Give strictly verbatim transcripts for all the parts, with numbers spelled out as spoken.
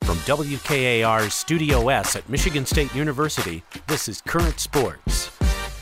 From W K A R's Studio S at Michigan State University, this is Current Sports.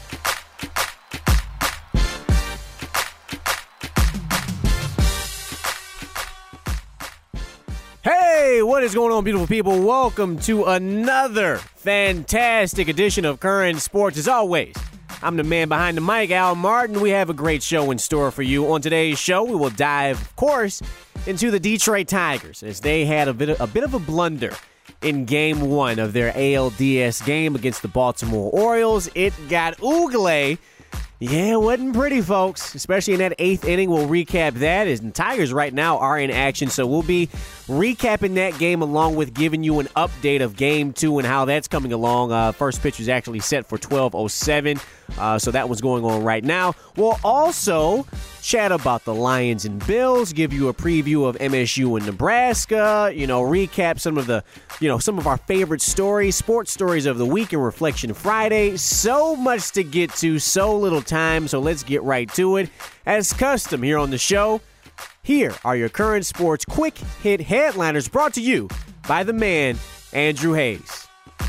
Hey, what is going on, beautiful people? Welcome to another fantastic edition of Current Sports. As always, I'm the man behind the mic, Al Martin. We have a great show in store for you. On today's show, we will dive, of course, into the Detroit Tigers as they had a bit of, a bit of a blunder in game one of their A L D S game against the Baltimore Orioles. It got ugly. Yeah, it wasn't pretty, folks, especially in that eighth inning. We'll recap that, as the Tigers right now are in action, so we'll be recapping that game along with giving you an update of game two and how that's coming along. Uh, first pitch is actually set for twelve oh seven, uh, so that one's going on right now. We'll also chat about the Lions and Bills, give you a preview of M S U and Nebraska, you know, recap some of the, you know, some of our favorite stories, sports stories of the week in Reflection Friday. So much to get to, so little time, so let's get right to it. As custom here on the show, here are your Current Sports quick hit headliners brought to you by the man, Andrew Hayes.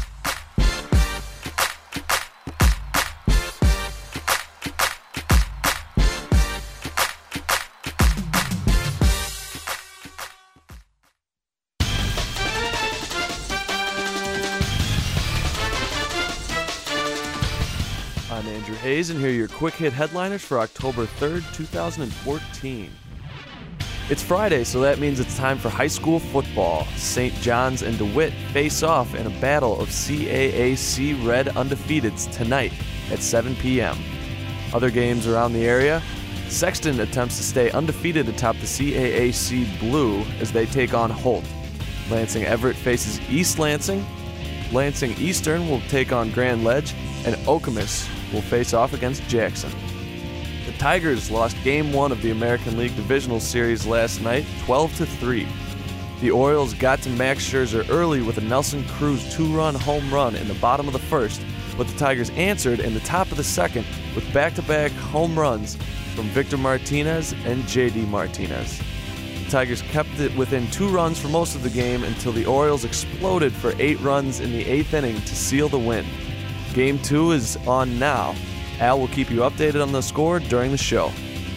I'm Andrew Hayes, and here are your quick hit headliners for October third, two thousand fourteen. It's Friday, so that means it's time for high school football. Saint John's and DeWitt face off in a battle of C A A C Red Undefeateds tonight at seven p.m. Other games around the area: Sexton attempts to stay undefeated atop the C A A C Blue as they take on Holt. Lansing Everett faces East Lansing. Lansing Eastern will take on Grand Ledge, and Okemos will face off against Jackson. The Tigers lost Game one of the American League Divisional Series last night, twelve to three. The Orioles got to Max Scherzer early with a Nelson Cruz two-run home run in the bottom of the first, but the Tigers answered in the top of the second with back-to-back home runs from Victor Martinez and J D Martinez. The Tigers kept it within two runs for most of the game until the Orioles exploded for eight runs in the eighth inning to seal the win. Game two is on now. Al will keep you updated on the score during the show.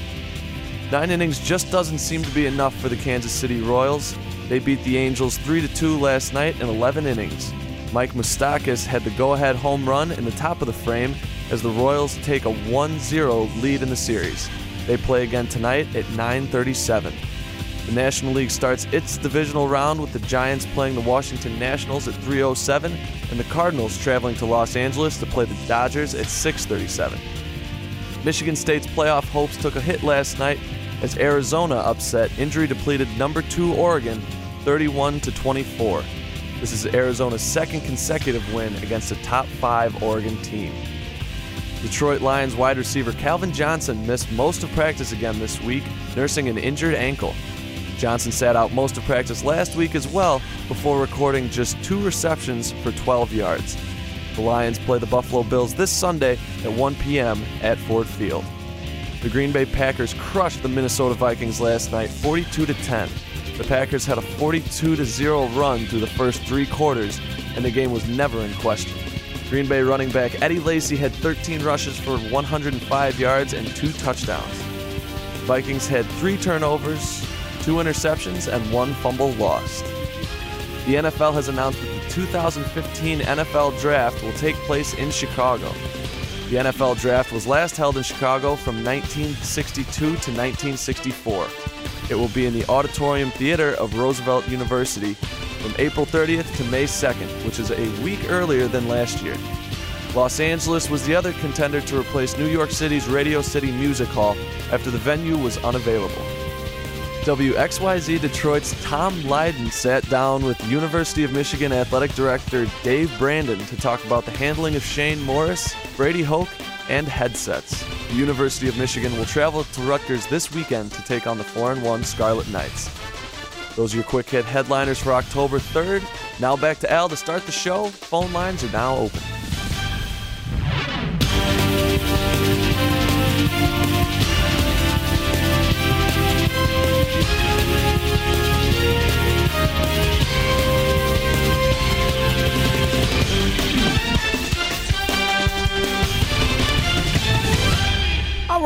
Nine innings just doesn't seem to be enough for the Kansas City Royals. They beat the Angels three to two last night in eleven innings. Mike Moustakas had the go-ahead home run in the top of the frame as the Royals take a one zero lead in the series. They play again tonight at nine thirty-seven. The National League starts its divisional round with the Giants playing the Washington Nationals at three oh seven and the Cardinals traveling to Los Angeles to play the Dodgers at six thirty-seven. Michigan State's playoff hopes took a hit last night as Arizona upset injury-depleted number two Oregon thirty-one to twenty-four. This is Arizona's second consecutive win against a top five Oregon team. Detroit Lions wide receiver Calvin Johnson missed most of practice again this week, nursing an injured ankle. Johnson sat out most of practice last week as well before recording just two receptions for twelve yards. The Lions play the Buffalo Bills this Sunday at one p.m. at Ford Field. The Green Bay Packers crushed the Minnesota Vikings last night forty-two to ten. The Packers had a forty-two to zero run through the first three quarters, and the game was never in question. Green Bay running back Eddie Lacy had thirteen rushes for one hundred five yards and two touchdowns. The Vikings had three turnovers, two interceptions, and one fumble lost. The N F L has announced that the two thousand fifteen N F L Draft will take place in Chicago. The N F L Draft was last held in Chicago from nineteen sixty-two to nineteen sixty-four. It will be in the Auditorium Theater of Roosevelt University from April thirtieth to May second, which is a week earlier than last year. Los Angeles was the other contender to replace New York City's Radio City Music Hall after the venue was unavailable. W X Y Z Detroit's Tom Lydon sat down with University of Michigan Athletic Director Dave Brandon to talk about the handling of Shane Morris, Brady Hoke, and headsets. The University of Michigan will travel to Rutgers this weekend to take on the four and one Scarlet Knights. Those are your quick hit headliners for October third. Now back to Al to start the show. Phone lines are now open.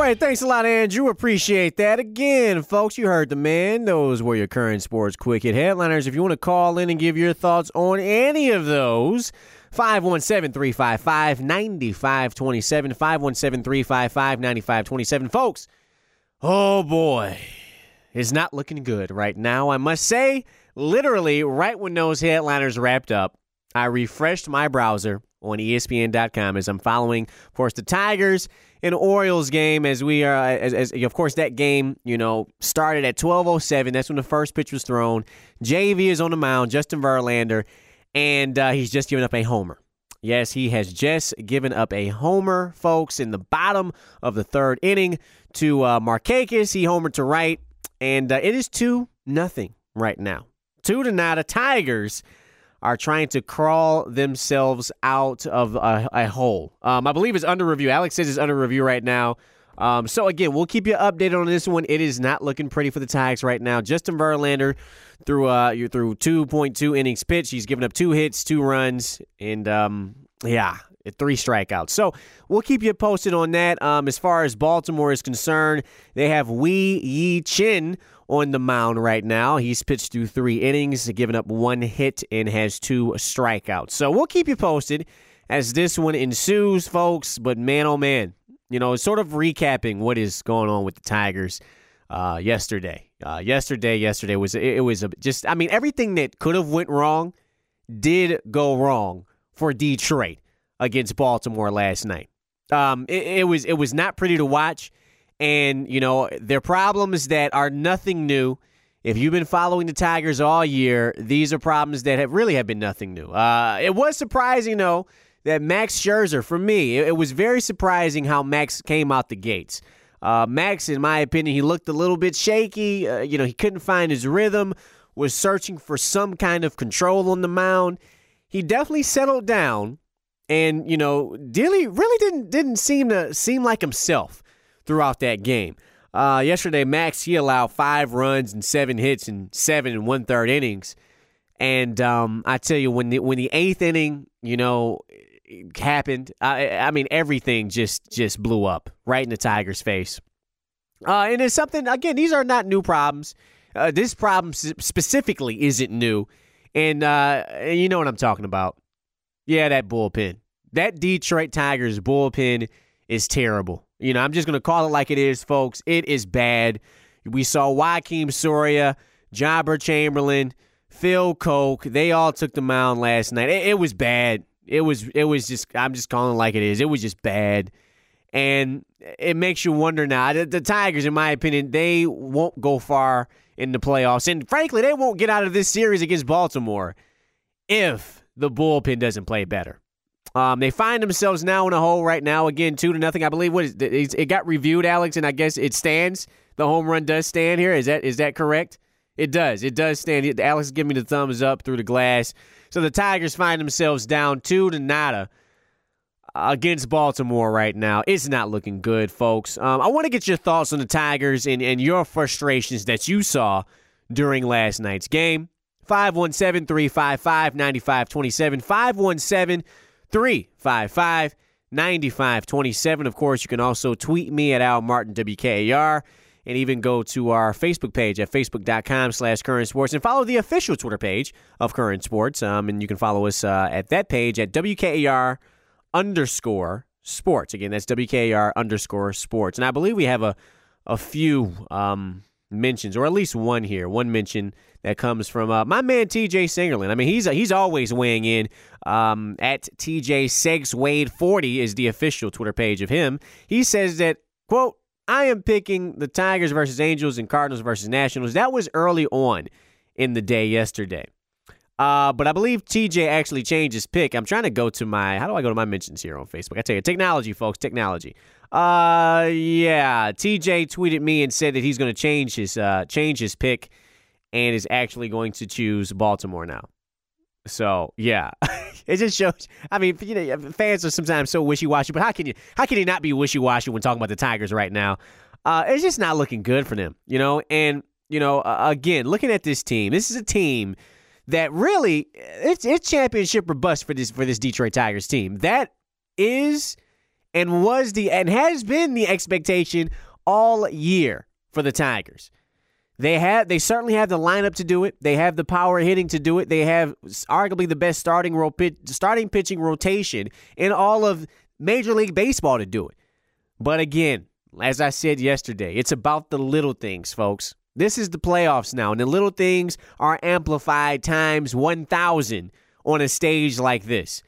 right, thanks a lot, Andrew. Appreciate that. Again, folks, you heard the man. Those were your current sports quick hit headliners. If you want to call in and give your thoughts on any of those, five one seven, three five five, nine five two seven, five one seven, three five five, nine five two seven. Folks, oh boy, it's not looking good right now. I must say, literally, right when those headliners wrapped up, I refreshed my browser on E S P N dot com as I'm following, of course, the Tigers and Orioles game as we are, as, as of course, that game, you know, started at twelve oh seven. That's when the first pitch was thrown. J V is on the mound, Justin Verlander, and uh, he's just given up a homer. Yes, he has just given up a homer, folks, in the bottom of the third inning to uh, Markakis. He homered to right, and uh, it is two nothing right now. Two to nada. Tigers are trying to crawl themselves out of a, a hole. Um, I believe it's under review. Alex says it's under review right now. Um, so, again, we'll keep you updated on this one. It is not looking pretty for the Tigers right now. Justin Verlander, through uh, you're through two point two innings pitched. He's given up two hits, two runs, and, um, yeah, three strikeouts. So we'll keep you posted on that. Um, as far as Baltimore is concerned, they have Wei Yi Chin on the mound right now. He's pitched through three innings, given up one hit, and has two strikeouts. So we'll keep you posted as this one ensues, folks. But man, oh man, you know, sort of recapping what is going on with the Tigers uh, yesterday. Uh, yesterday, yesterday was it, it was a, just. I mean, everything that could have went wrong did go wrong for Detroit against Baltimore last night. Um, it, it was it was not pretty to watch. And, you know, their problems that are nothing new. If you've been following the Tigers all year, these are problems that have really have been nothing new. Uh, it was surprising, though, that Max Scherzer, for me, it, it was very surprising how Max came out the gates. Uh, Max, in my opinion, he looked a little bit shaky. Uh, you know, he couldn't find his rhythm, was searching for some kind of control on the mound. He definitely settled down and, you know, really, really didn't didn't seem to seem like himself throughout that game. Uh, yesterday, Max, he allowed five runs and seven hits in seven and one-third innings. And um, I tell you, when the, when the eighth inning, you know, happened, I, I mean, everything just, just blew up right in the Tigers' face. Uh, and it's something, again, these are not new problems. Uh, this problem specifically isn't new. And uh, you know what I'm talking about. Yeah, that bullpen. That Detroit Tigers bullpen is terrible. You know, I'm just going to call it like it is, folks. It is bad. We saw Joakim Soria, Jobber Chamberlain, Phil Koch. They all took the mound last night. It, it was bad. It was it was just, I'm just calling it like it is. It was just bad. And it makes you wonder now. The, the Tigers, in my opinion, they won't go far in the playoffs. And frankly, they won't get out of this series against Baltimore if the bullpen doesn't play better. Um, they find themselves now in a hole right now. Again, two to nothing. I believe what is it, it got reviewed, Alex, and I guess it stands. The home run does stand here. Is that is that correct? It does. It does stand. Alex is giving me the thumbs up through the glass. So the Tigers find themselves down two to nada against Baltimore right now. It's not looking good, folks. Um, I want to get your thoughts on the Tigers and, and your frustrations that you saw during last night's game. five one seven, three five five, nine five two seven. five one seven, three five five, nine five two seven. Of course, you can also tweet me at Al Martin W K A R and even go to our Facebook page at facebook.com slash current sports and follow the official Twitter page of Current Sports. Um, and you can follow us uh, at that page at W K A R underscore sports. Again, that's W K A R underscore sports. And I believe we have a, a few um, mentions, or at least one here, one mention that comes from uh, my man T J Singerland. I mean, he's he's always weighing in. Um, at T J Segs Wade forty is the official Twitter page of him. He says that, quote, I am picking the Tigers versus Angels and Cardinals versus Nationals. That was early on in the day yesterday. Uh, but I believe T J actually changed his pick. I'm trying to go to my, how do I go to my mentions here on Facebook? I tell you, technology, folks, technology. Uh, yeah, T J tweeted me and said that he's going to change his uh, change his pick and is actually going to choose Baltimore now. So, yeah, it just shows. I mean, you know, fans are sometimes so wishy-washy, but how can you how can you not be wishy-washy when talking about the Tigers right now? Uh, it's just not looking good for them, you know? And, you know, uh, again, looking at this team, this is a team that really, it's, it's championship or bust for this for this Detroit Tigers team. That is and was the and has been the expectation all year for the Tigers. They have they certainly have the lineup to do it. They have the power hitting to do it. They have arguably the best starting ro- starting pitching rotation in all of Major League Baseball to do it. But again, as I said yesterday, it's about the little things, folks. This is the playoffs now, and the little things are amplified times one thousand on a stage like this.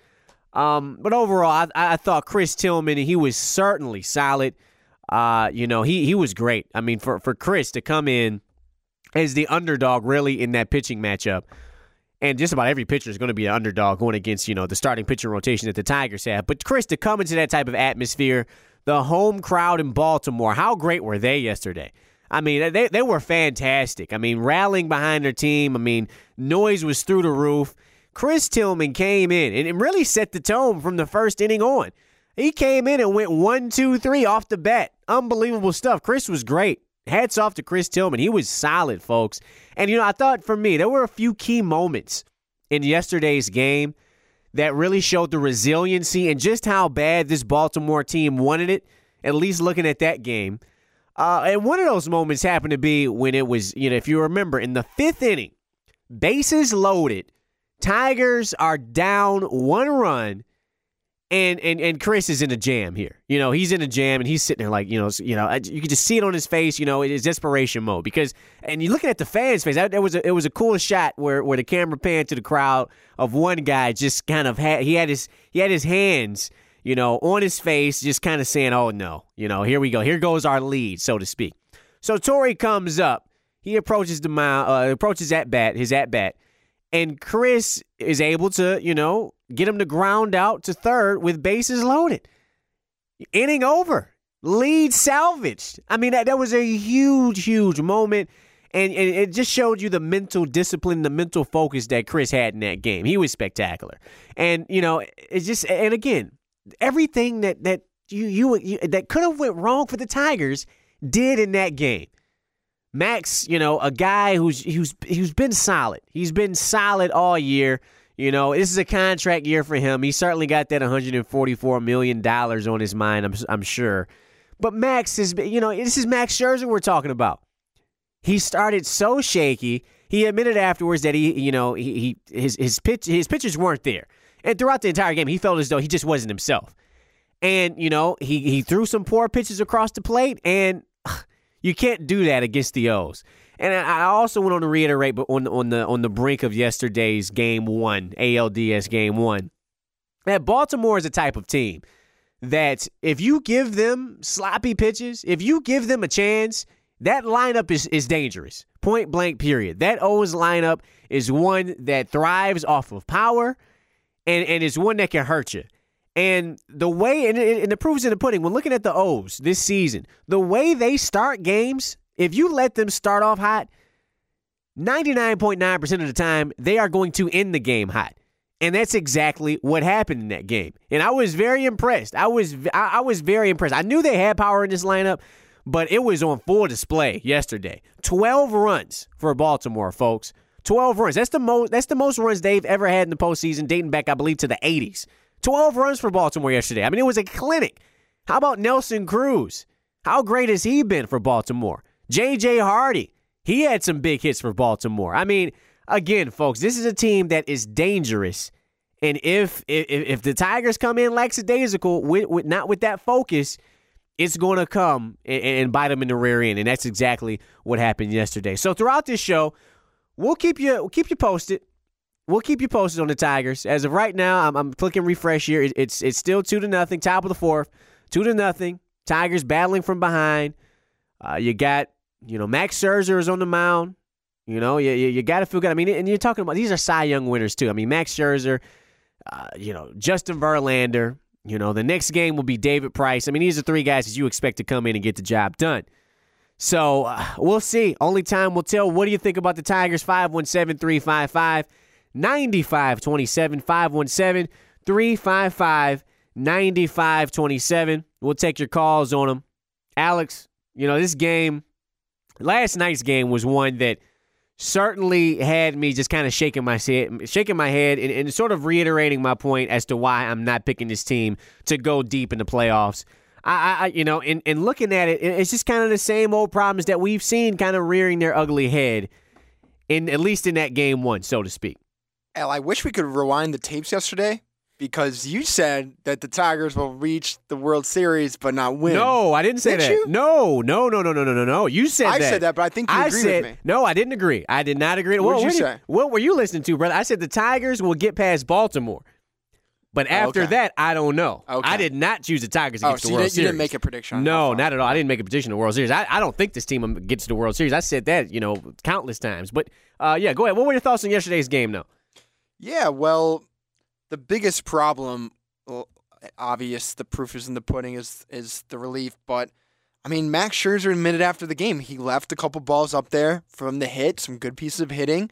Um, but overall, I, I thought Chris Tillman, he was certainly solid. Uh, you know, he he was great. I mean, for, for Chris to come in as the underdog really in that pitching matchup, and just about every pitcher is going to be an underdog going against, you know, the starting pitching rotation that the Tigers have. But Chris, to come into that type of atmosphere, the home crowd in Baltimore, how great were they yesterday? I mean, they they were fantastic. I mean, rallying behind their team. I mean, noise was through the roof. Chris Tillman came in and really set the tone from the first inning on. He came in and went one, two, three off the bat. Unbelievable stuff. Chris was great. Hats off to Chris Tillman. He was solid, folks. And, you know, I thought for me, there were a few key moments in yesterday's game that really showed the resiliency and just how bad this Baltimore team wanted it, at least looking at that game. Uh, and one of those moments happened to be when it was, you know, if you remember, in the fifth inning, bases loaded, Tigers are down one run, and and and Chris is in a jam here. You know, he's in a jam, and he's sitting there like, you know, you know, you can just see it on his face. You know, it is desperation mode because, and you're looking at the fans' face. That, that was a, it was a cool shot where where the camera panned to the crowd of one guy just kind of had he had his he had his hands, you know, on his face, just kind of saying, "Oh no, you know, here we go, here goes our lead," so to speak. So Torrey comes up, he approaches the mound, uh, approaches at bat, his at bat. And Chris is able to, you know, get him to ground out to third with bases loaded. Inning over. Lead salvaged. I mean, that, that was a huge, huge moment. And, and it just showed you the mental discipline, the mental focus that Chris had in that game. He was spectacular. And, you know, it's just, and again, everything that that you, you, you that could have went wrong for the Tigers did in that game. Max, you know, a guy who's who's who's been solid. He's been solid all year. You know, this is a contract year for him. He certainly got that one hundred forty-four million dollars on his mind, I'm I'm sure. But Max is, you know, this is Max Scherzer we're talking about. He started so shaky. He admitted afterwards that he, you know, he, he his his pitch his pitches weren't there, and throughout the entire game, he felt as though he just wasn't himself. And you know, he he threw some poor pitches across the plate, and you can't do that against the O's. And I also went on to reiterate, but on on the on the brink of yesterday's game one, A L D S game one, that Baltimore is a type of team that if you give them sloppy pitches, if you give them a chance, that lineup is is dangerous. Point blank, period. That O's lineup is one that thrives off of power, and, and is one that can hurt you. And the way, and, and the proof is in the pudding, when looking at the O's this season, the way they start games, if you let them start off hot, ninety-nine point nine percent of the time, they are going to end the game hot. And that's exactly what happened in that game. And I was very impressed. I was I, I was very impressed. I knew they had power in this lineup, but it was on full display yesterday. twelve runs for Baltimore, folks. twelve runs. That's the most that's the most runs they've ever had in the postseason, dating back, I believe, to the eighties. twelve runs for Baltimore yesterday. I mean, it was a clinic. How about Nelson Cruz? How great has he been for Baltimore? J J Hardy, he had some big hits for Baltimore. I mean, again, folks, this is a team that is dangerous. And if if, if the Tigers come in lackadaisical, with, with, not with that focus, it's going to come and, and bite them in the rear end. And that's exactly what happened yesterday. So throughout this show, we'll keep you, we'll keep you posted. We'll keep you posted on the Tigers. As of right now, I'm, I'm clicking refresh here. It, it's it's still two to nothing, top of the fourth, two to nothing. Tigers battling from behind. Uh, you got, you know, Max Scherzer is on the mound. You know, you you, you got to feel good. I mean, and you're talking about these are Cy Young winners too. I mean, Max Scherzer, uh, you know, Justin Verlander. You know, the next game will be David Price. I mean, these are three guys that you expect to come in and get the job done. So uh, we'll see. Only time will tell. What do you think about the Tigers? five one seven, three five five, nine five two seven, five one seven, three five five, nine five two seven. We'll take your calls on them. Alex, you know, this game, last night's game was one that certainly had me just kind of shaking my head, shaking my head and, and sort of reiterating my point as to why I'm not picking this team to go deep in the playoffs. I, I you know, and, and looking at it, it's just kind of the same old problems that we've seen kind of rearing their ugly head, in at least in that game one, so to speak. Al, I wish we could rewind the tapes yesterday, because you said that the Tigers will reach the World Series but not win. No, I didn't say Did that. you? No, no, no, no, no, no, no, no. You said I that. said that, but I think you I agreed said, with me. No, I didn't agree. I did not agree. What Well, did you what say? What were you listening to, brother? I said the Tigers will get past Baltimore. But after okay. that, I don't know. Okay. I did not choose the Tigers to Oh, get to so the you World didn't, Series. you didn't make a prediction on No, how not at all. I didn't make a prediction in the World Series. I, I don't think this team gets to the World Series. I said that, you know, countless times. But, uh, yeah, go ahead. What were your thoughts on yesterday's game, though? Yeah, well, the biggest problem, well, obvious, the proof is in the pudding, is is the relief. But, I mean, Max Scherzer admitted after the game he left a couple balls up there from the hit, some good pieces of hitting.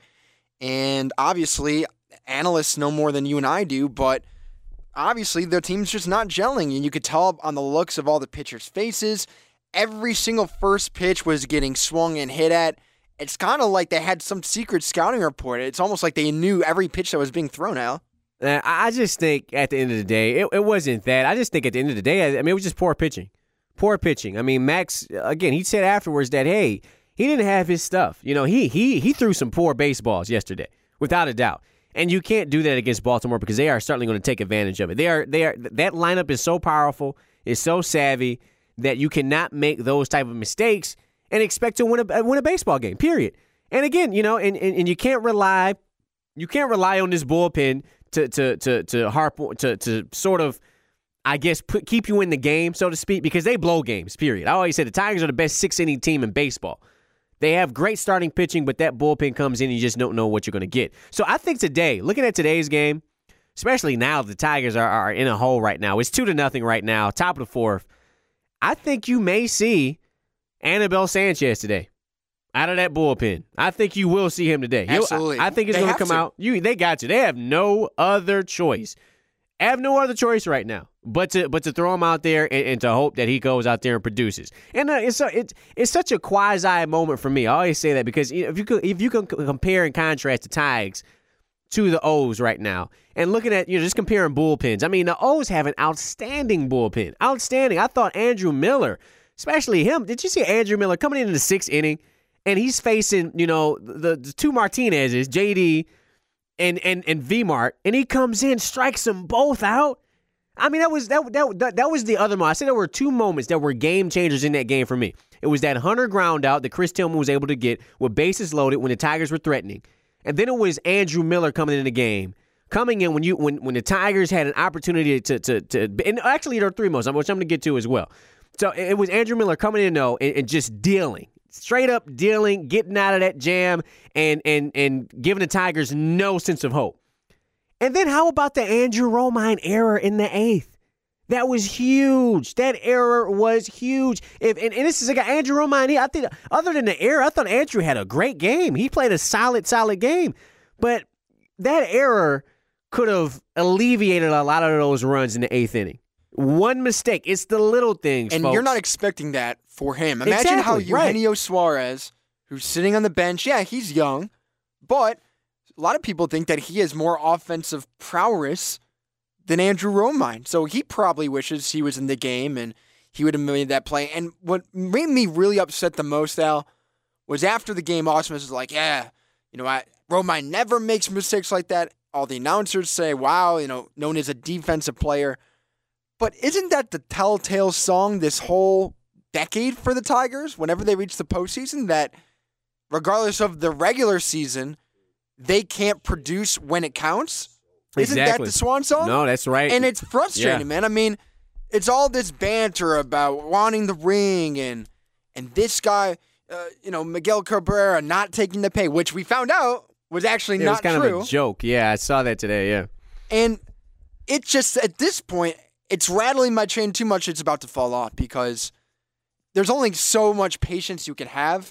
And obviously, analysts know more than you and I do, but obviously their team's just not gelling. And you could tell on the looks of all the pitchers' faces, every single first pitch was getting swung and hit at. It's kind of like they had some secret scouting report. It's almost like they knew every pitch that was being thrown out. Uh, I just think at the end of the day, it, it wasn't that. I just think at the end of the day, I mean, it was just poor pitching. Poor pitching. I mean, Max, again, he said afterwards that, hey, he didn't have his stuff. You know, he he he threw some poor baseballs yesterday, without a doubt. And you can't do that against Baltimore because they are certainly going to take advantage of it. They are they are that lineup is so powerful, is so savvy that you cannot make those type of mistakes and expect to win a win a baseball game. Period. And again, you know, and, and, and you can't rely you can't rely on this bullpen to to to to harp to to sort of, I guess, put, keep you in the game, so to speak, because they blow games. Period. I always say the Tigers are the best six inning team in baseball. They have great starting pitching, but that bullpen comes in and you just don't know what you're going to get. So I think today, looking at today's game, especially now the Tigers are, are in a hole right now. It's two to nothing right now, top of the fourth. I think you may see Anibal Sanchez today out of that bullpen. I think you will see him today. He'll, Absolutely. I, I think he's They going have to come to. out. You, they got you. They have no other choice. Have no other choice right now but to but to throw him out there and, and to hope that he goes out there and produces. And uh, it's a, it's it's such a quasi moment for me. I always say that because you know, if you could, if you can compare and contrast the Tigers to the O's right now, and looking at, you know, just comparing bullpens. I mean, the O's have an outstanding bullpen, outstanding. I thought Andrew Miller, especially him. Did you see Andrew Miller coming in in the sixth inning, and he's facing, you know, the, the two Martinez's, J D. And and and V-Mart, and he comes in, strikes them both out. I mean, that was that that that, that was the other moment. I said there were two moments that were game changers in that game for me. It was that Hunter ground out that Chris Tillman was able to get with bases loaded when the Tigers were threatening, and then it was Andrew Miller coming in the game, coming in when you when when the Tigers had an opportunity to to to. And actually, there are three moments, which I'm going to get to as well. So it was Andrew Miller coming in though and, and just dealing. Straight up dealing, getting out of that jam, and and and giving the Tigers no sense of hope. And then how about the Andrew Romine error in the eighth? That was huge. That error was huge. If and, and this is a guy, Andrew Romine. He, I think other than the error, I thought Andrew had a great game. He played a solid, solid game. But that error could have alleviated a lot of those runs in the eighth inning. One mistake. It's the little things, And folks. you're not expecting that for him. Imagine how Exactly, right. Eugenio Suarez, who's sitting on the bench, yeah, he's young, but a lot of people think that he has more offensive prowess than Andrew Romine. So he probably wishes he was in the game and he would have made that play. And what made me really upset the most, Al, was after the game, Ausmus was like, yeah, you know, I, Romine never makes mistakes like that. All the announcers say, wow, you know, known as a defensive player. But isn't that the telltale song this whole decade for the Tigers whenever they reach the postseason, that regardless of the regular season, they can't produce when it counts? Isn't Exactly. that the swan song? No, that's right. And it's frustrating, Yeah. man. I mean, it's all this banter about wanting the ring and and this guy, uh, you know, Miguel Cabrera not taking the pay, which we found out was actually it not was kind true. of a joke. Yeah, I saw that today, yeah. And it just, at this point, it's rattling my chain too much. It's about to fall off because there's only so much patience you can have.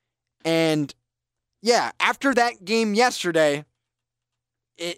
And yeah, after that game yesterday, it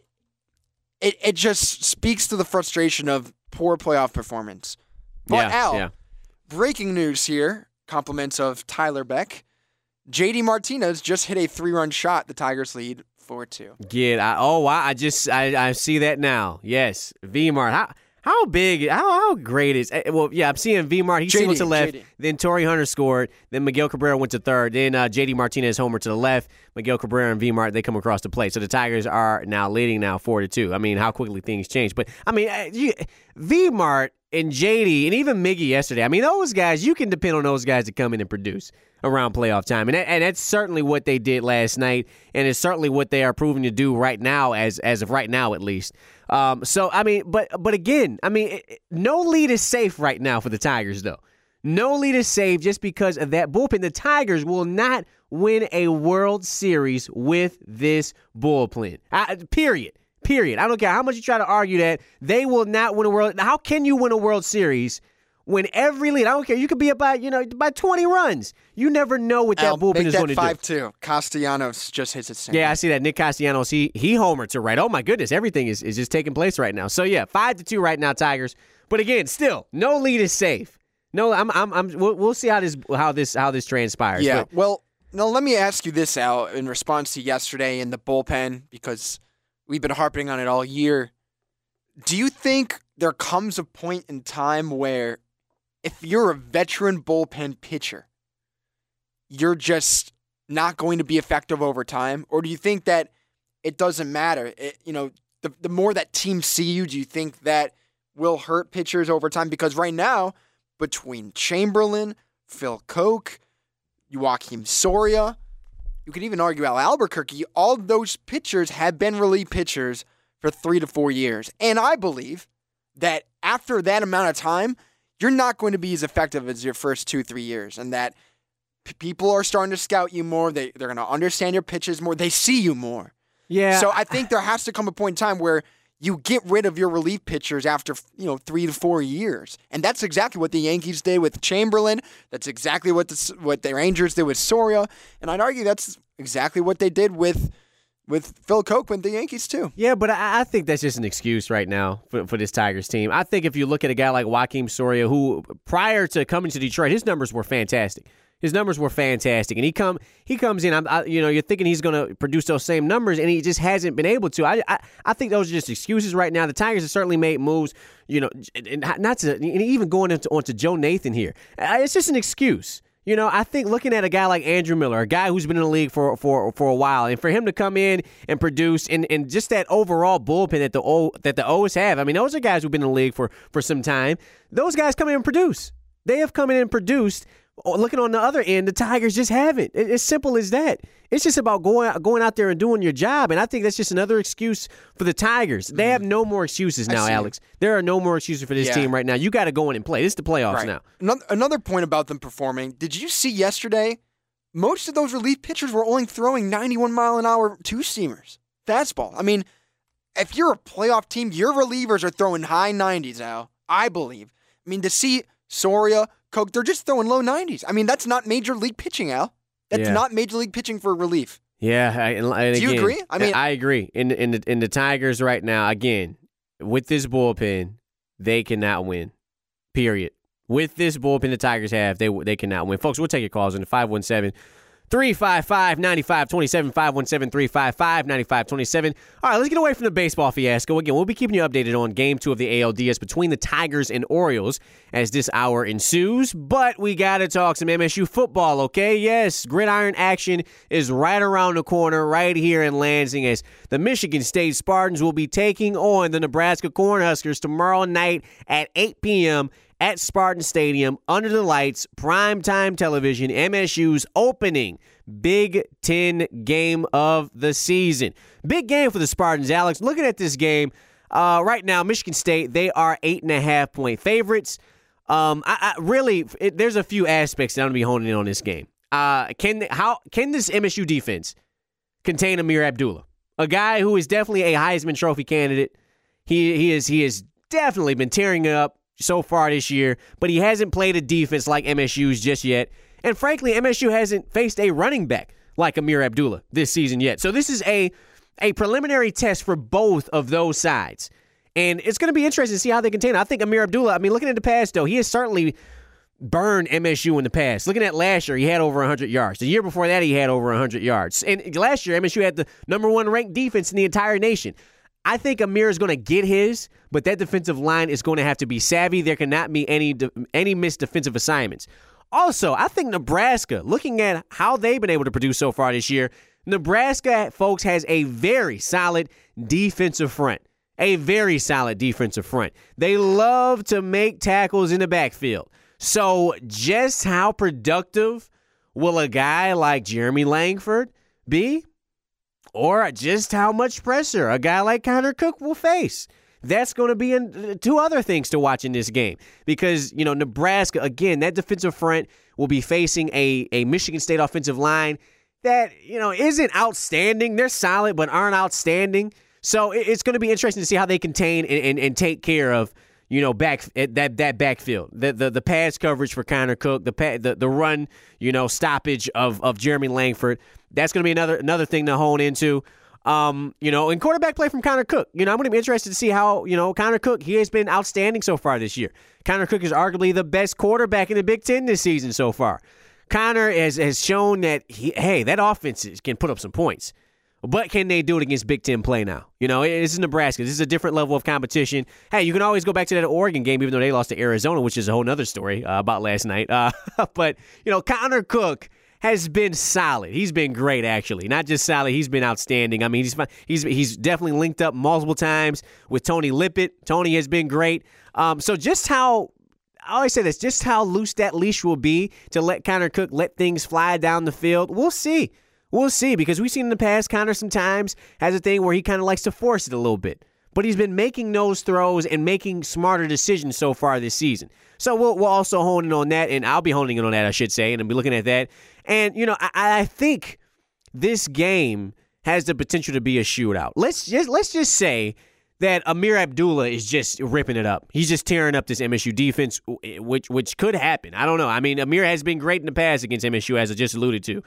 it it just speaks to the frustration of poor playoff performance. But yeah, Al, yeah. breaking news here, compliments of Tyler Beck. J D Martinez just hit a three-run shot. The Tigers lead four two. Get I, oh wow, I just I, I see that now. Yes, V-Mart. How how big? How how great is? Well, yeah, I'm seeing V-Mart. He singled to left. J D. Then Torrey Hunter scored. Then Miguel Cabrera went to third. Then uh, J D Martinez homer to the left. Miguel Cabrera and V-Mart, they come across the plate. So the Tigers are now leading now four to two. I mean, how quickly things change. But I mean, you, V-Mart and J D and even Miggy yesterday. I mean, those guys, you can depend on those guys to come in and produce around playoff time. And, that, and that's certainly what they did last night, and it's certainly what they are proving to do right now, as as of right now at least. Um, so, I mean, but but again, I mean, it, no lead is safe right now for the Tigers, though. No lead is safe just because of that bullpen. The Tigers will not win a World Series with this bullpen, I, period. Period. I don't care how much you try to argue that. They will not win a World. How can you win a World Series when every lead, I don't care, you could be up by, you know, by twenty runs. You never know what that Al, bullpen is going to do. five two. Castellanos just hits it. Yeah, I see that. Nick Castellanos, he he homered to right. Oh, my goodness. Everything is, is just taking place right now. So, yeah, five to two right now, Tigers. But, again, still, no lead is safe. No, I'm I'm I'm we'll, we'll see how this how this how this transpires. Yeah. But, well, now let me ask you this, Al, in response to yesterday in the bullpen, because we've been harping on it all year. Do you think there comes a point in time where if you're a veteran bullpen pitcher, you're just not going to be effective over time? Or do you think that it doesn't matter? It, you know, the, the more that teams see you, do you think that will hurt pitchers over time? Because right now, between Chamberlain, Phil Koch, Joakim Soria, you could even argue Al Albuquerque, all those pitchers have been relief pitchers for three to four years. And I believe that after that amount of time, you're not going to be as effective as your first two, three years. And that p- people are starting to scout you more. They, they're going to understand your pitches more. They see you more. Yeah. So I think there has to come a point in time where you get rid of your relief pitchers after, you know, three to four years. And that's exactly what the Yankees did with Chamberlain. That's exactly what the, what the Rangers did with Soria. And I'd argue that's exactly what they did with with Phil Koch with the Yankees too. Yeah, but I, I think that's just an excuse right now for, for this Tigers team. I think if you look at a guy like Joakim Soria, who prior to coming to Detroit, his numbers were fantastic. His numbers were fantastic, and he come he comes in. I'm, I, you know, you're thinking he's going to produce those same numbers, and he just hasn't been able to. I, I I think those are just excuses right now. The Tigers have certainly made moves, you know, and not to and even going into onto Joe Nathan here. It's just an excuse. You know, I think looking at a guy like Andrew Miller, a guy who's been in the league for for, for a while, and for him to come in and produce, and, and just that overall bullpen that the o, that the O's have. I mean, those are guys who've been in the league for, for some time. Those guys come in and produce. They have come in and produced. Looking on the other end, the Tigers just haven't. It's simple as that. It's just about going out, going out there and doing your job, and I think that's just another excuse for the Tigers. They have no more excuses now, Alex. There are no more excuses for this yeah. team right now. You got to go in and play. This is the playoffs right. now. Another, another point about them performing, did you see yesterday, most of those relief pitchers were only throwing ninety-one mile an hour two-seamers, fastball. I mean, if you're a playoff team, your relievers are throwing high nineties, Al, I believe. I mean, to see Soria, Koch, they're just throwing low nineties. I mean, that's not major league pitching, Al. That's yeah. not major league pitching for relief. Yeah, I, and, and do you again, agree? I mean, I agree. In in the in the Tigers right now, again, with this bullpen, they cannot win. Period. With this bullpen the Tigers have, they they cannot win. Folks, we'll take your calls in the five one seven, three five five, nine five two seven, five one seven, three five five, nine five two seven. All right, let's get away from the baseball fiasco. Again, we'll be keeping you updated on Game two of the A L D S between the Tigers and Orioles as this hour ensues. But we got to talk some M S U football, okay? Yes, gridiron action is right around the corner right here in Lansing as the Michigan State Spartans will be taking on the Nebraska Cornhuskers tomorrow night at eight p.m. at Spartan Stadium, under the lights, primetime television, M S U's opening Big Ten game of the season. Big game for the Spartans, Alex. Looking at this game, uh, right now, Michigan State, they are eight and a half point favorites. Um, I, I really, it, there's a few aspects that I'm going to be honing in on this game. Uh, can how can this M S U defense contain Amir Abdullah, a guy who is definitely a Heisman Trophy candidate? He he is he has definitely been tearing it up so far this year, but he hasn't played a defense like M S U's just yet. And frankly, M S U hasn't faced a running back like Amir Abdullah this season yet. So this is a, a preliminary test for both of those sides. And it's going to be interesting to see how they contain it. I think Amir Abdullah, I mean, looking at the past, though, he has certainly burned M S U in the past. Looking at last year, he had over one hundred yards. The year before that, he had over one hundred yards. And last year, M S U had the number one ranked defense in the entire nation. I think Amir is going to get his, but that defensive line is going to have to be savvy. There cannot be any any missed defensive assignments. Also, I think Nebraska, looking at how they've been able to produce so far this year, Nebraska, folks, has a very solid defensive front. A very solid defensive front. They love to make tackles in the backfield. So just how productive will a guy like Jeremy Langford be? Or just how much pressure a guy like Connor Cook will face? That's going to be in, two other things to watch in this game. Because, you know, Nebraska, again, that defensive front will be facing a, a Michigan State offensive line that, you know, isn't outstanding. They're solid, but aren't outstanding. So it's going to be interesting to see how they contain and, and, and take care of, you know, back that that backfield, the the the pass coverage for Connor Cook, the the the run, you know, stoppage of of Jeremy Langford. That's going to be another another thing to hone into. Um, you know, and quarterback play from Connor Cook. You know, I'm going to be interested to see how, you know, Connor Cook, he has been outstanding so far this year. Connor Cook is arguably the best quarterback in the Big Ten this season so far. Connor has has shown that he, hey, that offense can put up some points. But can they do it against Big Ten play now? You know, this is Nebraska. This is a different level of competition. Hey, you can always go back to that Oregon game, even though they lost to Arizona, which is a whole other story uh, about last night. Uh, but, you know, Connor Cook has been solid. He's been great, actually. Not just solid, he's been outstanding. I mean, he's he's he's definitely linked up multiple times with Tony Lippett. Tony has been great. Um, so just how, I always say this, just how loose that leash will be to let Connor Cook let things fly down the field, we'll see. We'll see, because we've seen in the past, Connor sometimes has a thing where he kind of likes to force it a little bit. But he's been making those throws and making smarter decisions so far this season. So we'll, we'll also hone in on that, and I'll be honing in on that, I should say, and I'll be looking at that. And, you know, I, I think this game has the potential to be a shootout. Let's just let's just say that Amir Abdullah is just ripping it up. He's just tearing up this M S U defense, which which could happen. I don't know. I mean, Amir has been great in the past against M S U, as I just alluded to.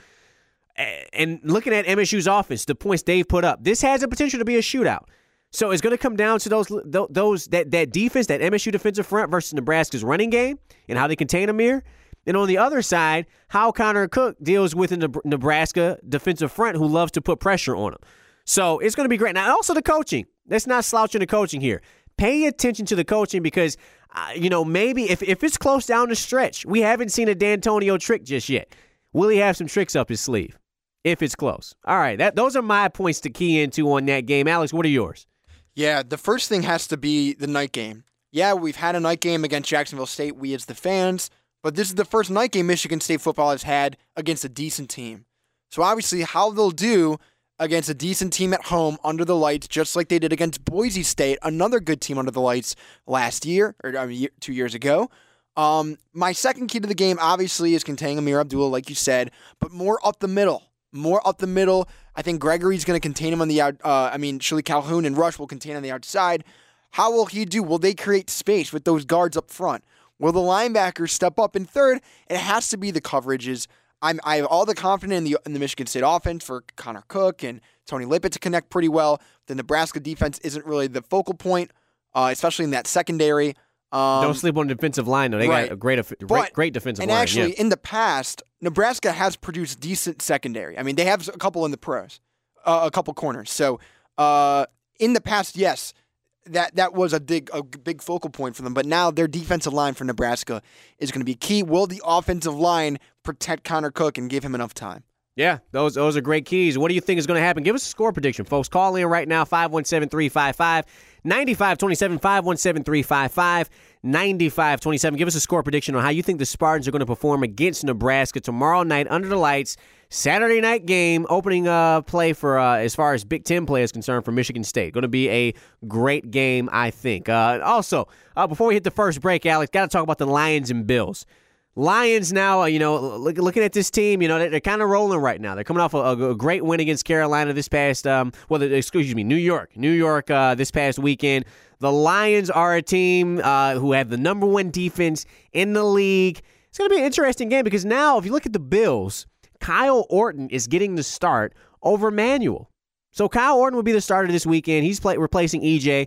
And looking at M S U's offense, the points they've put up, this has the potential to be a shootout. So it's going to come down to those those that, that defense, that M S U defensive front versus Nebraska's running game and how they contain Amir. And on the other side, how Connor Cook deals with a Nebraska defensive front who loves to put pressure on him. So it's going to be great. Now, also the coaching. Let's not slouch in the coaching here. Pay attention to the coaching because, uh, you know, maybe if, if it's close down the stretch, we haven't seen a D'Antonio trick just yet. Will he have some tricks up his sleeve? If it's close. All right, that those are my points to key into on that game. Alex, what are yours? Yeah, the first thing has to be the night game. Yeah, we've had a night game against Jacksonville State, we as the fans, but this is the first night game Michigan State football has had against a decent team. So obviously how they'll do against a decent team at home under the lights, just like they did against Boise State, another good team under the lights last year, or I mean, two years ago. Um, my second key to the game obviously is containing Amir Abdullah, like you said, but more up the middle. More up the middle. I think Gregory's going to contain him on the out. Uh, I mean, Shirley Calhoun and Rush will contain on the outside. How will he do? Will they create space with those guards up front? Will the linebackers step up? And third, it has to be the coverages. I'm, I have all the confidence in the in the Michigan State offense for Connor Cook and Tony Lippett to connect pretty well. The Nebraska defense isn't really the focal point, uh, especially in that secondary. Um, Don't sleep on the defensive line, though. They right. got a great, great, but, great defensive and line. And actually, yeah. in the past, Nebraska has produced decent secondary. I mean, they have a couple in the pros, uh, a couple corners. So, uh, in the past, yes, that that was a big, a big focal point for them. But now their defensive line for Nebraska is going to be key. Will the offensive line protect Connor Cook and give him enough time? Yeah, those those are great keys. What do you think is going to happen? Give us a score prediction, folks. Call in right now, five one seven, three five five, nine five two seven, five one seven, three five five, nine five two seven. Give us a score prediction on how you think the Spartans are going to perform against Nebraska tomorrow night under the lights. Saturday night game, opening uh, play for, uh, as far as Big Ten play is concerned, for Michigan State. Going to be a great game, I think. Uh, also, uh, before we hit the first break, Alex, got to talk about the Lions and Bills. Lions now, you know, look, looking at this team, you know, they're, they're kind of rolling right now. They're coming off a, a great win against Carolina this past, um, well, excuse me, New York. New York uh, this past weekend. The Lions are a team uh, who have the number one defense in the league. It's going to be an interesting game because now, if you look at the Bills, Kyle Orton is getting the start over Manuel. So Kyle Orton will be the starter this weekend. He's play, replacing E J.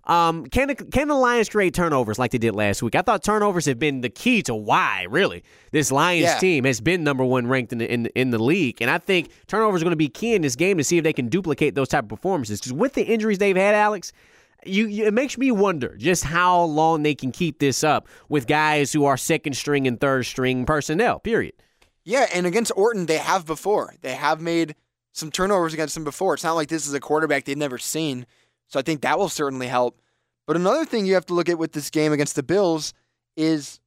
Um, can, the, can the Lions create turnovers like they did last week? I thought turnovers have been the key to why, really, this Lions yeah. team has been number one ranked in the, in, in the league. And I think turnovers are going to be key in this game to see if they can duplicate those type of performances. Because with the injuries they've had, Alex, you, you it makes me wonder just how long they can keep this up with guys who are second string and third string personnel, period. Yeah, and against Orton, they have before. They have made some turnovers against them before. It's not like this is a quarterback they've never seen. So I think that will certainly help. But another thing you have to look at with this game against the Bills is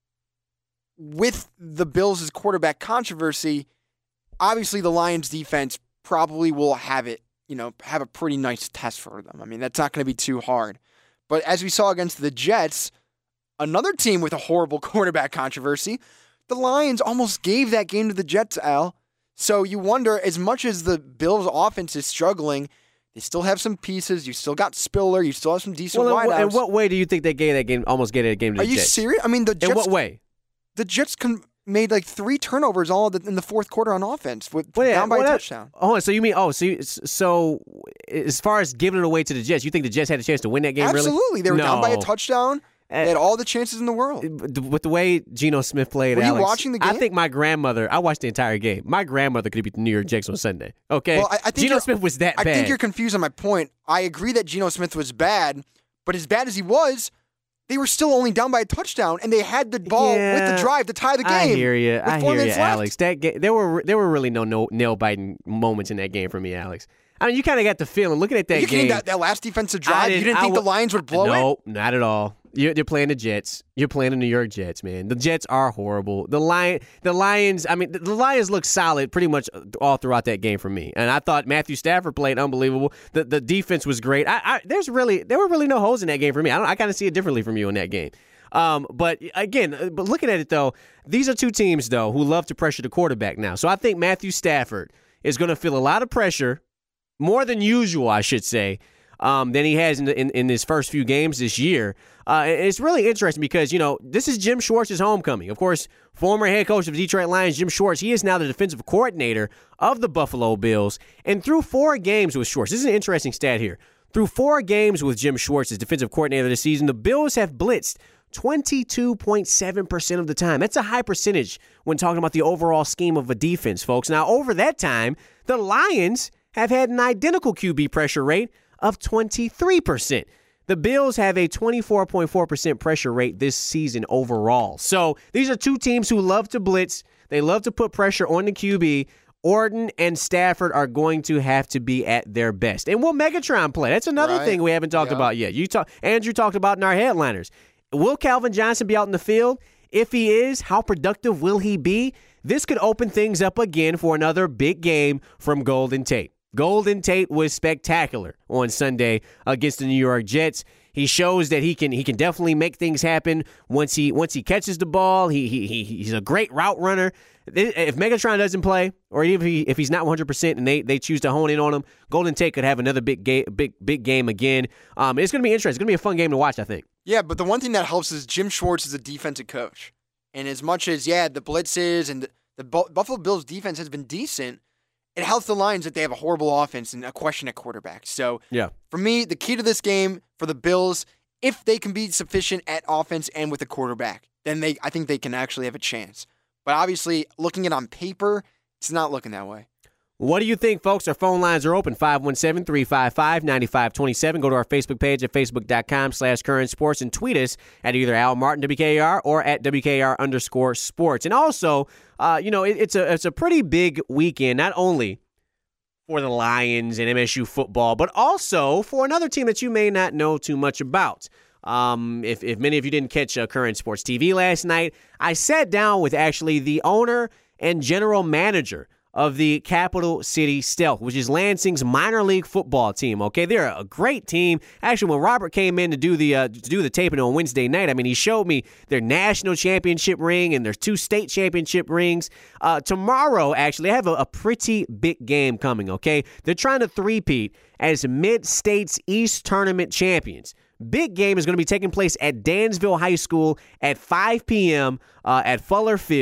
with the Bills' quarterback controversy, obviously the Lions defense probably will have it, you know, have a pretty nice test for them. I mean, that's not going to be too hard. But as we saw against the Jets, another team with a horrible quarterback controversy, the Lions almost gave that game to the Jets, Al. So you wonder, as much as the Bills' offense is struggling, they still have some pieces. You still got Spiller. You still have some decent well, wideouts. In what way do you think they gave that game, almost gave that game to Are the you Jets? serious? I mean, the Jets. In what way? The Jets con- made like three turnovers all in the fourth quarter on offense, with Well, yeah, down by well, a that- touchdown. Oh, so you mean oh, so you, so as far as giving it away to the Jets, you think the Jets had a chance to win that game? Absolutely, really? they were no. down by a touchdown. They had all the chances in the world. With the way Geno Smith played, Were you Alex, watching the I game? think my grandmother. I watched the entire game. My grandmother could beat the New York Jets on Sunday. Okay, Well, I, I think Geno you're- Smith was that I bad. think you're confused on my point. I agree that Geno Smith was bad, but as bad as he was, they were still only down by a touchdown, and they had the ball Yeah, with the drive to tie the game. I hear you. with I four hear you, minutes left. Alex. That ga- there were there were really no, no nail biting moments in that game for me, Alex. I mean, you kind of got the feeling looking at that you game. think that, that last defensive I drive, you didn't I think the w- Lions would blow it? No, not at all. You're, you're playing the Jets. You're playing the New York Jets, man. The Jets are horrible. The Lion, the Lions. I mean, the, the Lions look solid pretty much all throughout that game for me. And I thought Matthew Stafford played unbelievable. The the defense was great. I, I there's really there were really no holes in that game for me. I don't, I kind of see it differently from you in that game. Um, but again, but looking at it though, these are two teams though who love to pressure the quarterback now. So I think Matthew Stafford is going to feel a lot of pressure, more than usual, I should say, um, than he has in, the, in in his first few games this year. Uh, it's really interesting because, you know, this is Jim Schwartz's homecoming. Of course, former head coach of the Detroit Lions, Jim Schwartz, he is now the defensive coordinator of the Buffalo Bills. And through four games with Schwartz, this is an interesting stat here. Through four games with Jim Schwartz as defensive coordinator this season, the Bills have blitzed twenty-two point seven percent of the time. That's a high percentage when talking about the overall scheme of a defense, folks. Now, over that time, the Lions have had an identical Q B pressure rate of twenty-three percent. The Bills have a twenty-four point four percent pressure rate this season overall. So these are two teams who love to blitz. They love to put pressure on the Q B. Orton and Stafford are going to have to be at their best. And will Megatron play? That's another Right. thing we haven't talked Yeah. about yet. You talk, Andrew talked about in our headliners. Will Calvin Johnson be out in the field? If he is, how productive will he be? This could open things up again for another big game from Golden Tate. Golden Tate was spectacular on Sunday against the New York Jets. He shows that he can he can definitely make things happen once he once he catches the ball. He he, he he's a great route runner. If Megatron doesn't play, or even if, he, if he's not one hundred percent and they, they choose to hone in on him, Golden Tate could have another big game, big big game again. Um, it's going to be interesting. It's going to be a fun game to watch, I think. Yeah, but the one thing that helps is Jim Schwartz is a defensive coach. And as much as, yeah, the blitzes and the, the Buffalo Bills defense has been decent, it helps the Lions that they have a horrible offense and a question at quarterback. So Yeah. for me, the key to this game for the Bills, if they can be sufficient at offense and with a quarterback, then they I think they can actually have a chance. But obviously, looking at it on paper, it's not looking that way. What do you think, folks? Our phone lines are open, five one seven, three five five, nine five two seven. Go to our Facebook page at facebook.com slash current sports and tweet us at either Al Martin W K R or at W K R underscore sports. And also, uh, you know, it, it's a it's a pretty big weekend, not only for the Lions and M S U football, but also for another team that you may not know too much about. Um, if, if many of you didn't catch uh, Current Sports T V last night, I sat down with actually the owner and general manager of the Capital City Stealth, which is Lansing's minor league football team. Okay, they're a great team. Actually, when Robert came in to do the uh, to do the taping on Wednesday night, I mean, he showed me their national championship ring and their two state championship rings. Uh, tomorrow, actually, they have a, a pretty big game coming. Okay, they're trying to three-peat as Mid-States East Tournament champions. Big game is going to be taking place at Dansville High School at five p.m. Uh, at Fuller Field.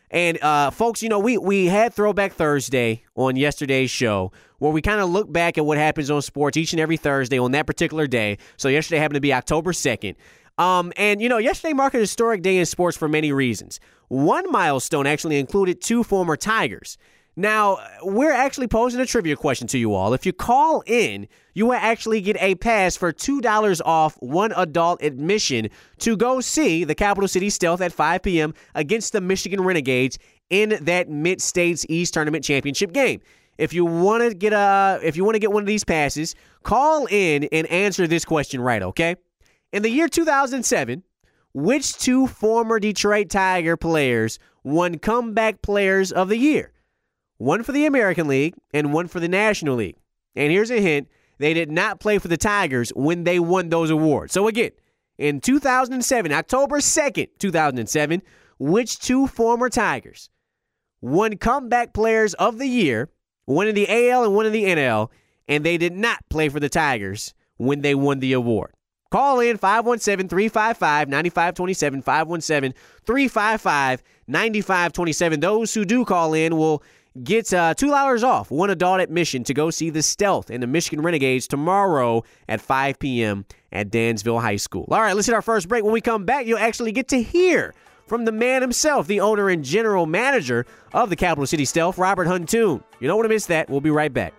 And, uh, folks, you know, we, we had Throwback Thursday on yesterday's show where we kind of look back at what happens on sports each and every Thursday on that particular day. So yesterday happened to be October second. Um, and, you know, yesterday marked a historic day in sports for many reasons. One milestone actually included two former Tigers. Now, we're actually posing a trivia question to you all. If you call in, you will actually get a pass for two dollars off one adult admission to go see the Capital City Stealth at five p.m. against the Michigan Renegades in that Mid-States East Tournament Championship game. If you want to get a, if you want to get one of these passes, call in and answer this question right, okay? In the year two thousand seven, which two former Detroit Tiger players won Comeback Players of the Year? One for the American League and one for the National League. And here's a hint. They did not play for the Tigers when they won those awards. So again, in two thousand seven, October second, two thousand seven, which two former Tigers won Comeback Players of the Year, one in the A L and one in the N L, and they did not play for the Tigers when they won the award? Call in five one seven, three five five, nine five two seven, five one seven, three five five, nine five two seven. Those who do call in will get uh, two dollars off one adult admission to go see the Stealth and the Michigan Renegades tomorrow at five p.m. at Dansville High School. All right, let's hit our first break. When we come back, you'll actually get to hear from the man himself, the owner and general manager of the Capital City Stealth, Robert Huntoon. You don't want to miss that. We'll be right back.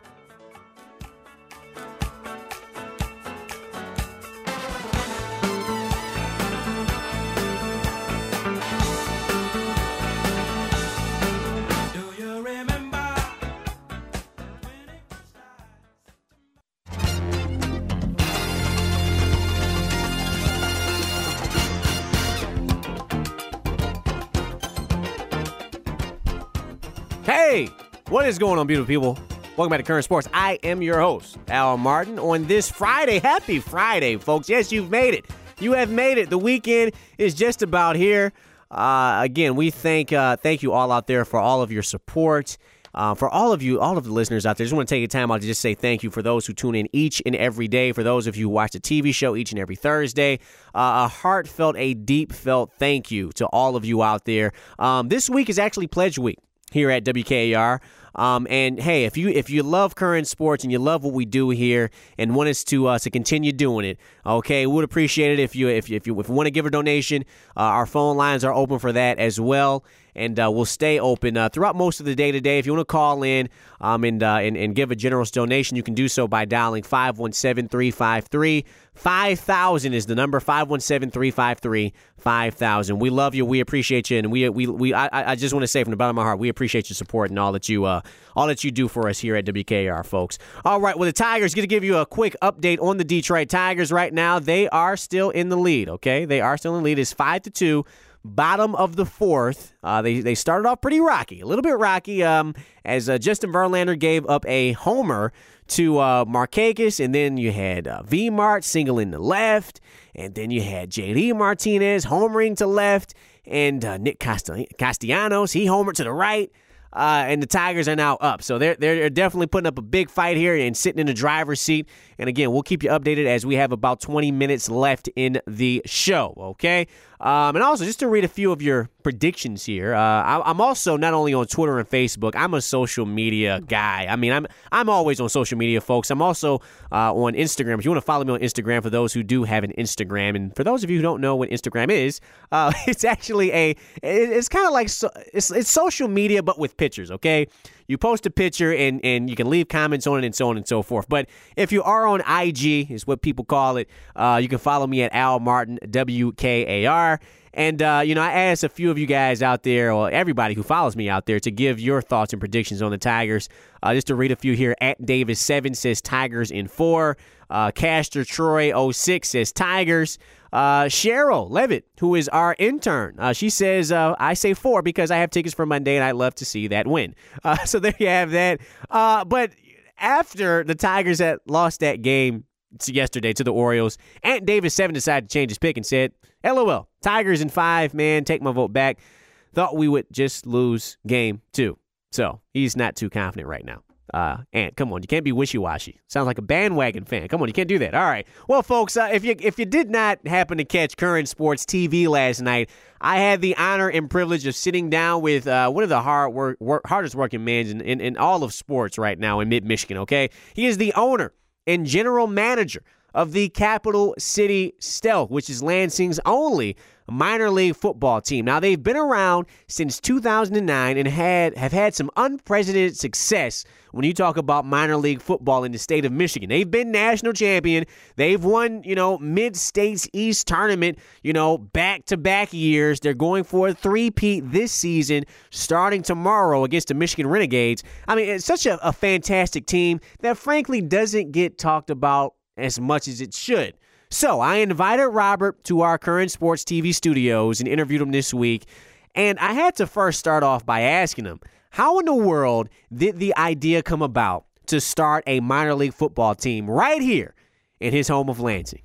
Hey, what is going on, beautiful people? Welcome back to Current Sports. I am your host, Al Martin, on this Friday. Happy Friday, folks. Yes, you've made it. You have made it. The weekend is just about here. Uh, again, we thank uh, thank you all out there for all of your support. Uh, for all of you, all of the listeners out there, just want to take a time out to just say thank you for those who tune in each and every day. For those of you who watch the T V show each and every Thursday, uh, a heartfelt, a deep felt thank you to all of you out there. Um, this week is actually Pledge Week here at W K A R. Um, and hey, if you if you love Current Sports and you love what we do here and want us to uh, to continue doing it, okay, we would appreciate it if you if you, if you, if you want to give a donation. Uh, our phone lines are open for that as well, and uh, we'll stay open uh, throughout most of the day today. If you want to call in um, and, uh, and and give a generous donation, you can do so by dialing five one seven, three five three, five thousand is the number, five one seven, three five three, five thousand. We love you. We appreciate you. And we we we I, I just want to say from the bottom of my heart, we appreciate your support and all that you uh all that you do for us here at W K A R, folks. All right, well, the Tigers, going to give you a quick update on the Detroit Tigers right now. They are still in the lead, okay? They are still in the lead. It's five to two. Bottom of the fourth. Uh, they they started off pretty rocky, a little bit rocky, um, as uh, Justin Verlander gave up a homer to uh, Markakis, and then you had uh, V-Mart singling to left, and then you had J D Martinez homering to left, and uh, Nick Castellanos, he homered to the right. Uh, and the Tigers are now up. So they're, they're definitely putting up a big fight here and sitting in the driver's seat. And again, we'll keep you updated as we have about twenty minutes left in the show, okay? Um, and also, just to read a few of your predictions here, uh, I, I'm also not only on Twitter and Facebook, I'm a social media guy. I mean, I'm I'm always on social media, folks. I'm also uh, on Instagram. If you want to follow me on Instagram, for those who do have an Instagram, and for those of you who don't know what Instagram is, uh, it's actually a, it's kind of like, so, it's, it's social media, but with pictures, okay? You post a picture and, and you can leave comments on it and so on and so forth. But if you are on I G, is what people call it, uh, you can follow me at Al Martin, W K A R. And, uh, you know, I asked a few of you guys out there, or everybody who follows me out there, to give your thoughts and predictions on the Tigers. Uh, just to read a few here, at Davis seven says Tigers in four. Uh, Castor Troy oh six says Tigers. Uh, Cheryl Levitt, who is our intern, uh, she says, uh, I say four because I have tickets for Monday and I'd love to see that win. Uh, so there you have that. Uh, but after the Tigers had lost that game yesterday to the Orioles, Ant Davis seven decided to change his pick and said, LOL, Tigers in five, man, take my vote back. Thought we would just lose game two. So he's not too confident right now. Uh, Ant, come on, you can't be wishy-washy. Sounds like a bandwagon fan. Come on, you can't do that. All right. Well, folks, uh, if you if you did not happen to catch Current Sports T V last night, I had the honor and privilege of sitting down with uh, one of the hard work, work, hardest working men in, in, in all of sports right now in mid-Michigan, okay? He is the owner and general manager of the Capital City Stealth, which is Lansing's only minor league football team. Now, they've been around since two thousand nine and had have had some unprecedented success when you talk about minor league football in the state of Michigan. They've been national champion. They've won, you know, Mid-States East tournament, you know, back-to-back years. They're going for a three-peat this season, starting tomorrow against the Michigan Renegades. I mean, it's such a, a fantastic team that, frankly, doesn't get talked about as much as it should. So I invited Robert to our Current Sports T V studios and interviewed him this week. And I had to first start off by asking him, how in the world did the idea come about to start a minor league football team right here in his home of Lansing?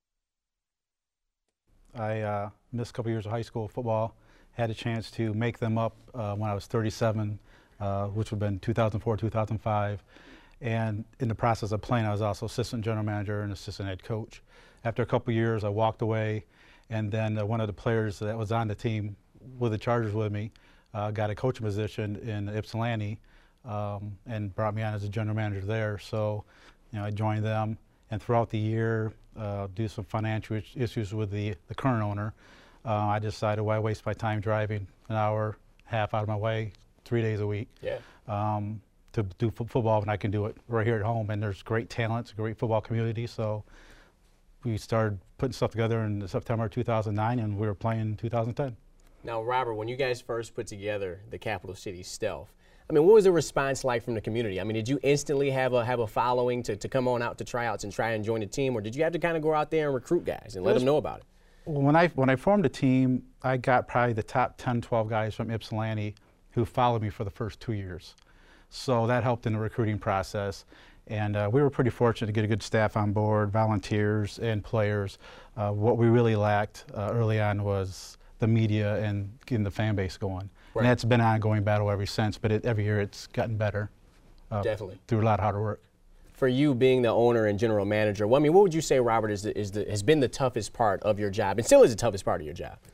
I uh, missed a couple years of high school football, had a chance to make them up uh, when I was thirty-seven, uh, which would have been two thousand four, two thousand five. And in the process of playing, I was also assistant general manager and assistant head coach. After a couple years, I walked away, and then uh, one of the players that was on the team with the Chargers with me uh, got a coaching position in Ypsilanti um, and brought me on as a general manager there. So, you know, I joined them, and throughout the year, uh, due to some financial issues with the, the current owner, uh, I decided, why waste my time driving an hour, half out of my way, three days a week. Yeah. Um, to do f football when I can do it right here at home. And there's great talent, a great football community. So we started putting stuff together in September two thousand nine, and we were playing in two thousand ten. Now, Robert, when you guys first put together the Capital City Stealth, I mean, what was the response like from the community? I mean, did you instantly have a have a following to, to come on out to tryouts and try and join the team, or did you have to kind of go out there and recruit guys and let them know about it? When I, when I formed a team, I got probably the top ten, twelve guys from Ypsilanti who followed me for the first two years. So that helped in the recruiting process. And uh, we were pretty fortunate to get a good staff on board, volunteers and players. Uh, what we really lacked uh, early on was the media and getting the fan base going. Right. And that's been an ongoing battle ever since, but it, every year it's gotten better. Uh, Definitely. Through a lot of hard work. For you being the owner and general manager, well, I mean, what would you say, Robert, is the, is the, has been the toughest part of your job, and still is the toughest part of your job?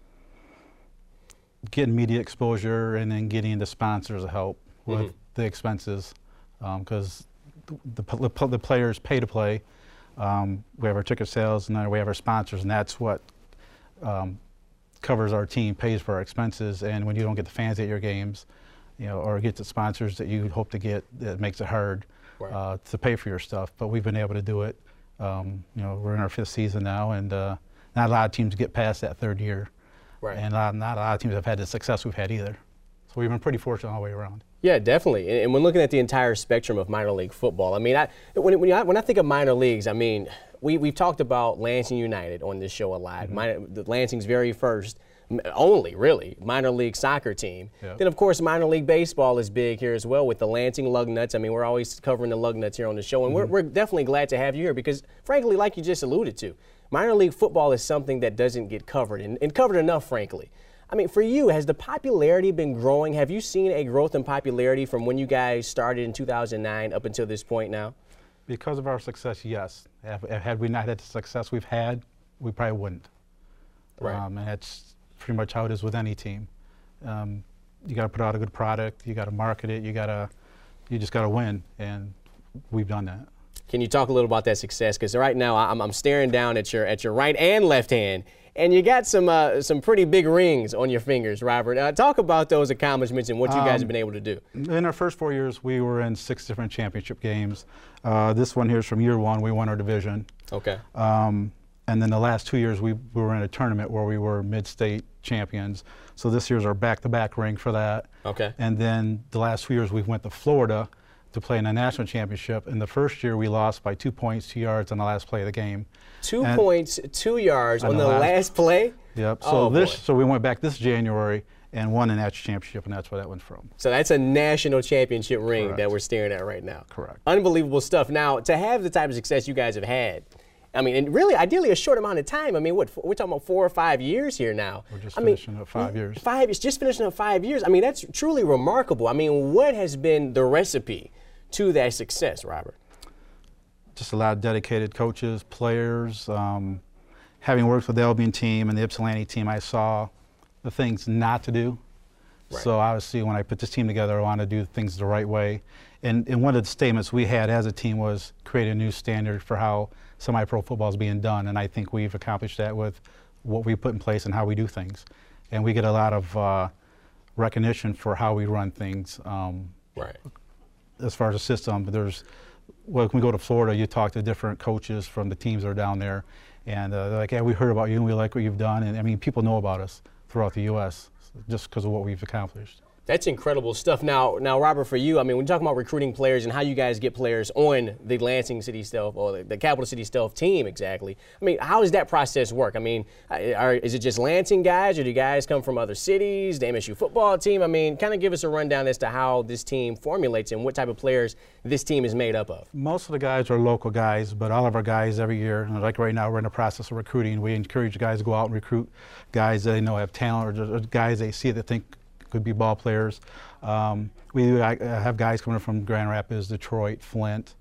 Getting media exposure and then getting the sponsors to help with mm-hmm. the expenses, because um, the, the, the players pay to play. Um, we have our ticket sales, and then we have our sponsors, and that's what um, covers our team, pays for our expenses. And when you don't get the fans at your games, you know, or get the sponsors that you hope to get, that makes it hard right. uh, to pay for your stuff. But we've been able to do it. Um, you know, we're in our fifth season now, and uh, not a lot of teams get past that third year. Right. And not, not a lot of teams have had the success we've had either. So we've been pretty fortunate all the way around. Yeah, definitely. And, and when looking at the entire spectrum of minor league football, I mean, I, when, when, I, when I think of minor leagues, I mean, we, we've talked about Lansing United on this show a lot. Mm-hmm. Minor, the Lansing's very first, only really, minor league soccer team. Yep. Then, of course, minor league baseball is big here as well with the Lansing Lugnuts. I mean, we're always covering the Lugnuts here on the show, and mm-hmm. we're, we're definitely glad to have you here because, frankly, like you just alluded to, minor league football is something that doesn't get covered, and, and covered enough, frankly. I mean, for you, has the popularity been growing? Have you seen a growth in popularity from when you guys started in two thousand nine up until this point now? Because of our success, yes. Had we not had the success we've had, we probably wouldn't. Right. Um, and that's pretty much how it is with any team. Um, you got to put out a good product. You got to market it. You got to, you just got to win, and we've done that. Can you talk a little about that success? Because right now, I'm, I'm staring down at your at your right and left hand. And you got some uh, some pretty big rings on your fingers, Robert. Uh, talk about those accomplishments and what you guys um, have been able to do. In our first four years, we were in six different championship games. Uh, this one here is from year one. We won our division. Okay. Um, and then the last two years, we, we were in a tournament where we were mid-state champions. So this year's our back-to-back ring for that. Okay. And then the last two years, we went to Florida to play in a national championship. In the first year, we lost by two points, two yards on the last play of the game. Two and points, two yards on, on the, the last, last play? Yep. So oh, this, boy. so we went back this January and won a national championship, and that's where that went from. So that's a national championship ring Correct. that we're staring at right now. Correct. Unbelievable stuff. Now, to have the type of success you guys have had, I mean, and really, ideally, a short amount of time. I mean, what we're talking about four or five years here now. We're just I finishing mean, up five years. Five. It's just finishing up five years. I mean, that's truly remarkable. I mean, what has been the recipe to that success, Robert? Just a lot of dedicated coaches, players. Um, having worked with the Albion team and the Ypsilanti team, I saw the things not to do. Right. So obviously when I put this team together, I wanted to do things the right way. And, and one of the statements we had as a team was create a new standard for how semi-pro football is being done. And I think we've accomplished that with what we put in place and how we do things. And we get a lot of uh, recognition for how we run things. Um, right. As far as the system, but there's, well, when we go to Florida, you talk to different coaches from the teams that are down there, and uh, they're like, yeah, we heard about you and we like what you've done. And I mean, people know about us throughout the U S just because of what we've accomplished. That's incredible stuff. Now, now, Robert, for you, I mean, when you talk about recruiting players and how you guys get players on the Lansing City Stealth or the, the Capital City Stealth team exactly, I mean, how does that process work? I mean, are, is it just Lansing guys, or do guys come from other cities, the M S U football team? I mean, kind of give us a rundown as to how this team formulates and what type of players this team is made up of. Most of the guys are local guys, but all of our guys every year, like right now, we're in the process of recruiting. We encourage guys to go out and recruit guys that they know have talent, or, or guys they see that think could be ball players. Um, we I, I have guys coming from Grand Rapids, Detroit, Flint.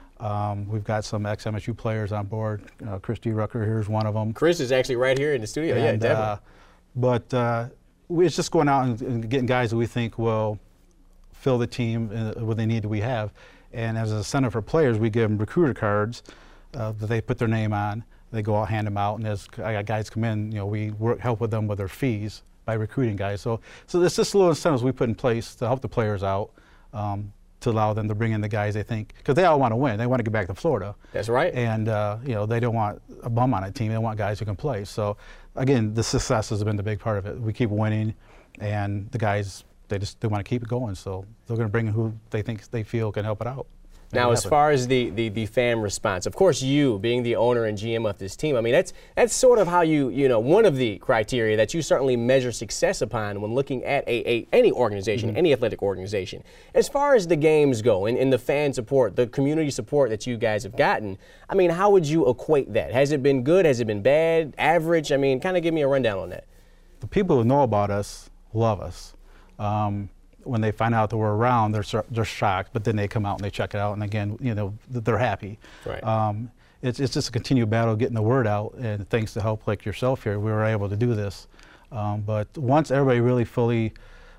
Um, we've got some ex-M S U players on board. Uh, Chris D. Rucker here is one of them. Chris is actually right here in the studio. And, yeah, definitely. Uh, but uh, we, it's just going out and, and getting guys that we think will fill the team uh, with the need that we have. And as a center for players, we give them recruiter cards uh, that they put their name on. They go out, hand them out, and as guys come in, you know, we work, help with them with their fees by recruiting guys. So, so there's just little incentives we put in place to help the players out, um, to allow them to bring in the guys they think, because they all want to win. They want to get back to Florida. That's right. And uh, you know, they don't want a bum on a team. They want guys who can play. So again, the success has been the big part of it. We keep winning, and the guys, they just they want to keep it going. So they're going to bring in who they think they feel can help it out. Now, as far as the, the, the fan response, of course, you being the owner and G M of this team, I mean, that's that's sort of how you, you know, one of the criteria that you certainly measure success upon when looking at a, a any organization, mm-hmm. any athletic organization. As far as the games go and, and the fan support, the community support that you guys have gotten, I mean, how would you equate that? Has it been good? Has it been bad? Average? I mean, kind of give me a rundown on that. The people who know about us love us. Um, when they find out that we're around, they're they're shocked, but then they come out and they check it out, and again, you know, they're happy. Right. Um, it's it's just a continued battle getting the word out, and thanks to help like yourself here, we were able to do this. Um, but once everybody really fully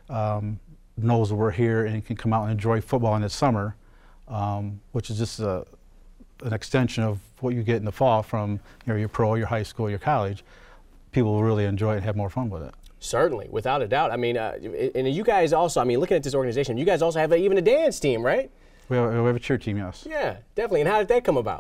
um, knows that we're here and can come out and enjoy football in the summer, um, which is just a, an extension of what you get in the fall from you know, your pro, your high school, your college, people will really enjoy it and have more fun with it. Certainly, without a doubt. I mean, uh, and you guys also, I mean, looking at this organization, you guys also have a, even a dance team, right? We have, we have a cheer team, yes. Yeah, definitely. And how did that come about?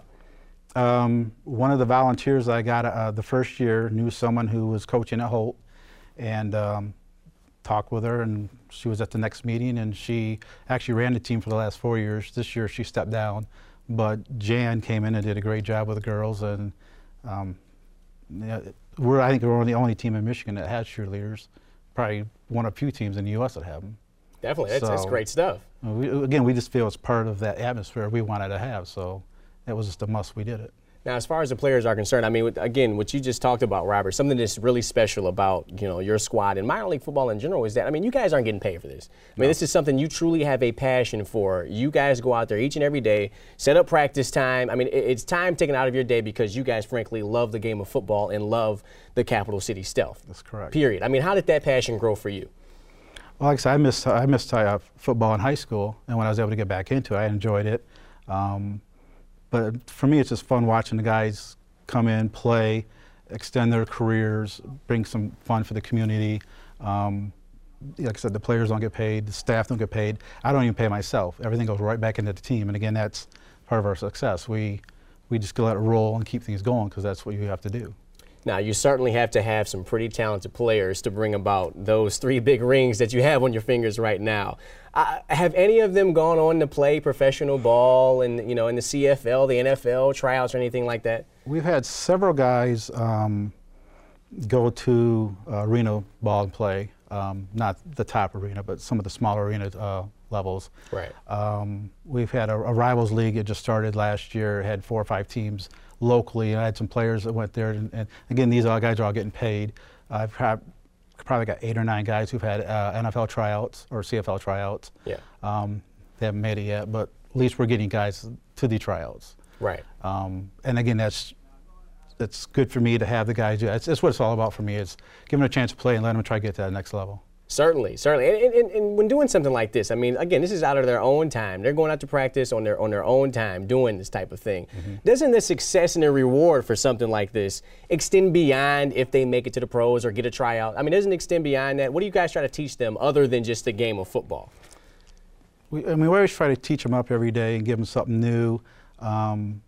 Um, one of the volunteers I got uh, the first year knew someone who was coaching at Holt, and um, talked with her, and she was at the next meeting, and she actually ran the team for the last four years. This year she stepped down, but Jan came in and did a great job with the girls, and um, yeah, we're, I think we're the only team in Michigan that has cheerleaders. Probably one of few teams in the U S that have them. Definitely, that's, so, that's great stuff. We, again, we just feel it's part of that atmosphere we wanted to have, so it was just a must. We did it. Now, as far as the players are concerned, I mean, again, what you just talked about, Robert, something that's really special about, you know, your squad and minor league football in general is that, I mean, you guys aren't getting paid for this. I mean, no. This is something you truly have a passion for. You guys go out there each and every day, set up practice time. I mean, it's time taken out of your day because you guys, frankly, love the game of football and love the Capital City Stealth. That's correct. Period. I mean, how did that passion grow for you? Well, like I said, I missed, I missed uh, football in high school, and when I was able to get back into it, I enjoyed it. Um, but for me, it's just fun watching the guys come in, play, extend their careers, bring some fun for the community. Um, like I said, the players don't get paid, the staff don't get paid. I don't even pay myself. Everything goes right back into the team, and again, that's part of our success. We, we just let it roll and keep things going because that's what you have to do. Now, you certainly have to have some pretty talented players to bring about those three big rings that you have on your fingers right now. Uh, have any of them gone on to play professional ball and, you know, in the C F L, the N F L, tryouts or anything like that? We've had several guys um, go to uh, arena ball and play, um, not the top arena, but some of the smaller arena uh, levels. Right. Um, we've had a, a rivals league. It just started last year. It had four or five teams locally. I had some players that went there, and, and again, these all guys are all getting paid. I've had, probably got eight or nine guys who've had uh, N F L tryouts or C F L tryouts. Yeah. Um, they haven't made it yet, but least we're getting guys to the tryouts. Right. Um, and again, that's that's good for me to have the guys do. That's, that's what it's all about for me, is give them a chance to play and let them try to get to that next level. Certainly, certainly. And, and, and when doing something like this, I mean, again, this is out of their own time. They're going out to practice on their on their own time doing this type of thing. Mm-hmm. Doesn't the success and the reward for something like this extend beyond if they make it to the pros or get a tryout? I mean, doesn't it extend beyond that? What do you guys try to teach them other than just the game of football? We, I mean, we always try to teach them up every day and give them something new. Um,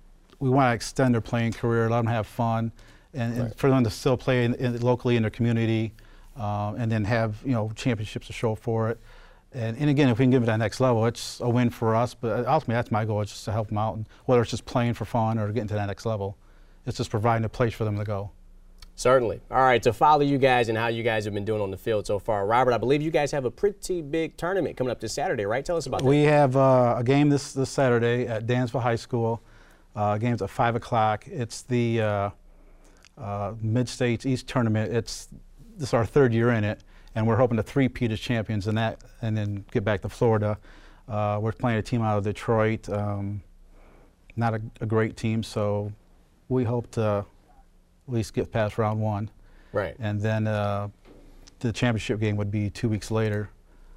we want to extend their playing career, let them have fun, and, and right. for them to still play in, in, locally in their community. Um, and then have, you know, championships to show for it. And, and again, if we can give it that next level, it's a win for us. But ultimately, that's my goal, is just to help them out. And whether it's just playing for fun or getting to that next level, it's just providing a place for them to go. Certainly. All right, to follow you guys and how you guys have been doing on the field so far. Robert, I believe you guys have a pretty big tournament coming up this Saturday, right? Tell us about that. We have uh, a game this, this Saturday at Dansville High School. Uh, game's at five o'clock. It's the uh, uh, Mid-States East Tournament. It's This is our third year in it, and we're hoping to three-peat as champions in that and then get back to Florida. Uh, we're playing a team out of Detroit, um, not a, a great team, so we hope to at least get past round one. Right. And then uh, the championship game would be two weeks later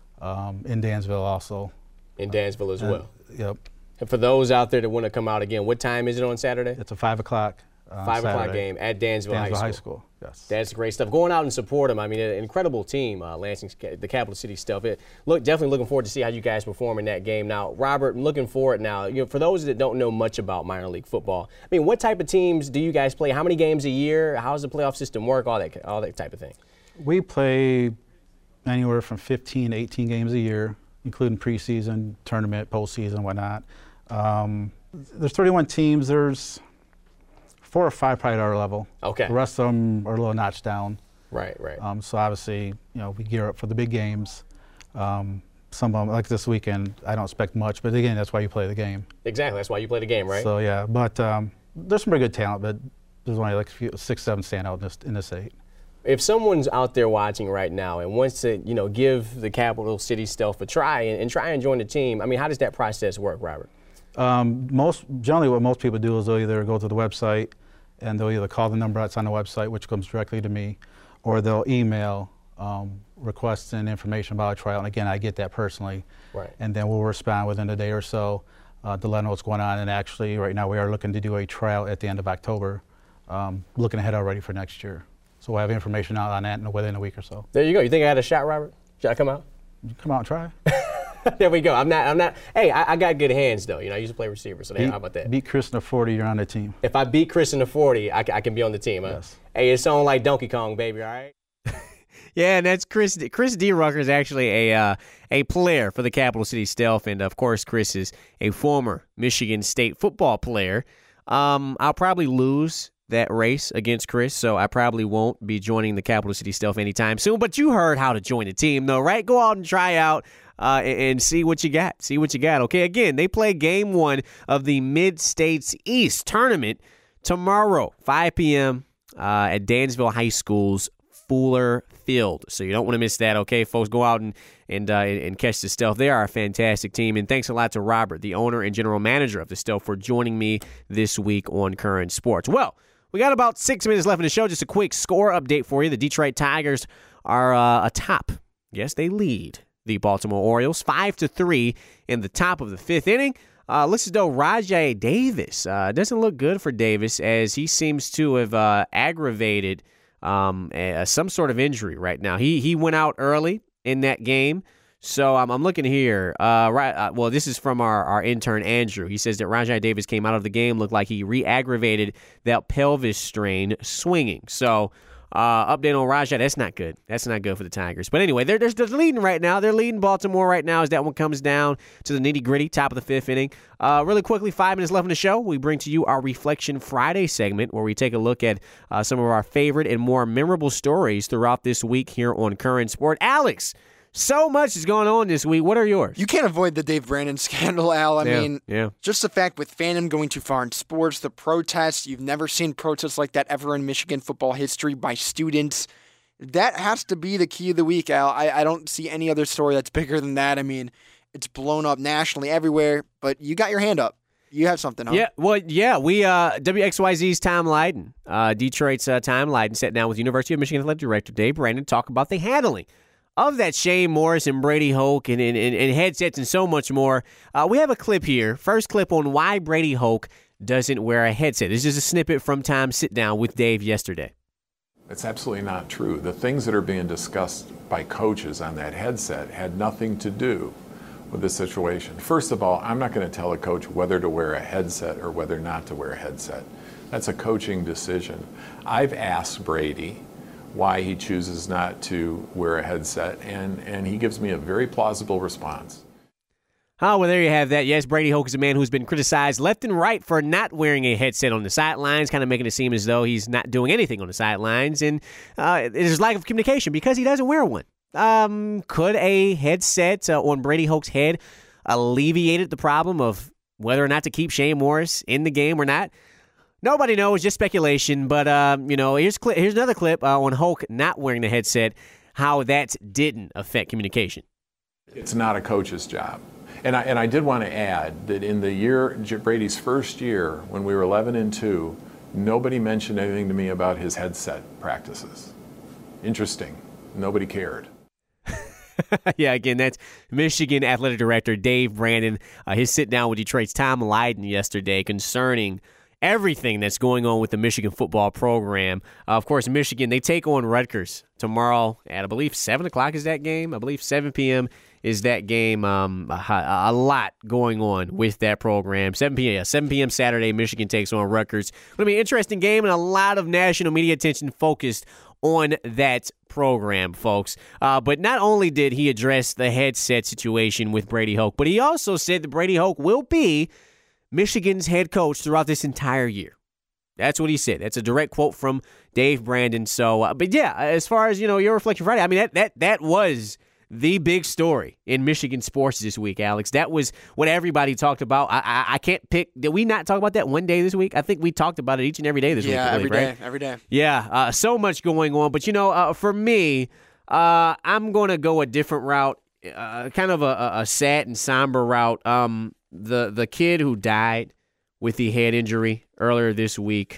um, in Dansville also. In Dansville as and, well. Yep. And for those out there that want to come out again, what time is it on Saturday? It's a five o'clock. Uh, Five Saturday. o'clock game at Dansville, Dansville High School. High School. Yes. That's great stuff. Going out and support them. I mean, an incredible team, uh, Lansing, the Capital City stuff. It, look, definitely looking forward to see how you guys perform in that game. Now, Robert, I'm looking forward now. You know, for those that don't know much about minor league football, I mean, what type of teams do you guys play? How many games a year? How does the playoff system work? All that, all that type of thing. We play anywhere from fifteen to eighteen games a year, including preseason, tournament, postseason, and whatnot. Um, there's thirty-one teams. There's four or five probably at our level. Okay. The rest of them are a little notched down. Right, right. Um, so obviously, you know, we gear up for the big games. Um, some of them, like this weekend, I don't expect much, but again, that's why you play the game. Exactly, that's why you play the game, right? So yeah, but um, there's some pretty good talent, but there's only like a few, six, seven stand out in this, in this eight. If someone's out there watching right now and wants to, you know, give the Capital City stuff a try and, and try and join the team, I mean, how does that process work, Robert? Um, most generally, what most people do is they'll either go to the website and they'll either call the number that's on the website, which comes directly to me, or they'll email um, requesting information about a trial. And again, I get that personally. Right. And then we'll respond within a day or so uh, to let them know what's going on. And actually, right now, we are looking to do a trial at the end of October, um, looking ahead already for next year. So we'll have information out on that in, within a week or so. There you go. You think I had a shot, Robert? Should I come out? Come out and try. There we go. I'm not. I'm not. Hey, I, I got good hands though. You know, I used to play receiver. So Beat, how about that? Beat Chris in the forty, you're on the team. If I beat Chris in the forty, I, I can be on the team. Huh? Yes. Hey, it's on like Donkey Kong, baby. All right. Yeah, and that's Chris. Chris D. Rucker is actually a uh, a player for the Capital City Stealth, and of course, Chris is a former Michigan State football player. Um, I'll probably lose that race against Chris, so I probably won't be joining the Capital City Stealth anytime soon. But you heard how to join the team, though, right? Go out and try out uh, and, and see what you got. See what you got. Okay, again, they play game one of the Mid-States East tournament tomorrow, five p.m. Uh, at Dansville High School's Fuller Field. So you don't want to miss that, okay, folks? Go out and and, uh, and catch the Stealth. They are a fantastic team. And thanks a lot to Robert, the owner and general manager of the Stealth, for joining me this week on Current Sports. Well, we got about six minutes left in the show. Just a quick score update for you. The Detroit Tigers are uh, atop. Yes, they lead the Baltimore Orioles five to three in the top of the fifth inning. Uh, looks as though Rajai Davis uh, doesn't look good for Davis, as he seems to have uh, aggravated um, a, some sort of injury right now. He he went out early in that game. So um, I'm looking here. Uh, right. Uh, well, this is from our, our intern, Andrew. He says that Rajai Davis came out of the game, looked like he re-aggravated that pelvis strain swinging. So uh, update on Rajai, that's not good. That's not good for the Tigers. But anyway, they're, they're, they're leading right now. They're leading Baltimore right now as that one comes down to the nitty-gritty, top of the fifth inning. Uh, really quickly, five minutes left in the show. We bring to you our Reflection Friday segment, where we take a look at uh, some of our favorite and more memorable stories throughout this week here on Current Sport. Alex, so much is going on this week. What are yours? You can't avoid the Dave Brandon scandal, Al. I yeah, mean, yeah. just the fact with fandom going too far in sports, the protests, you've never seen protests like that ever in Michigan football history by students. That has to be the key of the week, Al. I, I don't see any other story that's bigger than that. I mean, It's blown up nationally everywhere, but you got your hand up. You have something, huh? Yeah, well, yeah, we, uh, W X Y Z's Tom Lydon, uh, Detroit's uh, Tom Lydon, sat down with University of Michigan Athletic Director Dave Brandon to talk about the handling of that Shane Morris and Brady Hoke and, and, and, and headsets and so much more. Uh, we have a clip here, first clip on why Brady Hoke doesn't wear a headset. This is just a snippet from Tom's sit-down with Dave yesterday. It's absolutely not true. The things that are being discussed by coaches on that headset had nothing to do with this situation. First of all, I'm not going to tell a coach whether to wear a headset or whether not to wear a headset. That's a coaching decision. I've asked Brady why he chooses not to wear a headset, and, and he gives me a very plausible response. Oh, well, there you have that. Yes, Brady Hoke is a man who's been criticized left and right for not wearing a headset on the sidelines, kind of making it seem as though he's not doing anything on the sidelines, and uh, there's lack of communication because he doesn't wear one. Um, could a headset uh, on Brady Hoke's head alleviated the problem of whether or not to keep Shane Morris in the game or not? Nobody knows, just speculation. But uh, you know, here's cli- here's another clip uh, on Hoke not wearing the headset, how that didn't affect communication. It's not a coach's job. And I, and I did want to add that in the year, Brady's first year, when we were eleven and two, nobody mentioned anything to me about his headset practices. Interesting. Nobody cared. Yeah, again, that's Michigan Athletic Director Dave Brandon. Uh, his sit-down with Detroit's Tom Lydon yesterday concerning everything that's going on with the Michigan football program. Uh, of course, Michigan, they take on Rutgers tomorrow at, I believe, seven o'clock is that game. I believe seven p.m. is that game. Um, a, a lot going on with that program. seven p.m. Yeah, seven p.m. Saturday, Michigan takes on Rutgers. It's going to be an interesting game and a lot of national media attention focused on that program, folks. Uh, but not only did he address the headset situation with Brady Hoke, but he also said that Brady Hoke will be Michigan's head coach throughout this entire year. That's what he said. That's a direct quote from Dave Brandon. So, uh, but yeah, as far as, you know, your Reflection Friday, I mean, that that that was the big story in Michigan sports this week, Alex. That was what everybody talked about. I, I I can't pick. Did we not talk about that one day this week? I think we talked about it each and every day this yeah, week. Yeah, every believe, day, right? every day. Yeah, uh, so much going on. But, you know, uh, for me, uh, I'm going to go a different route, uh, kind of a, a sad and somber route. Um, the, the kid who died with the head injury earlier this week,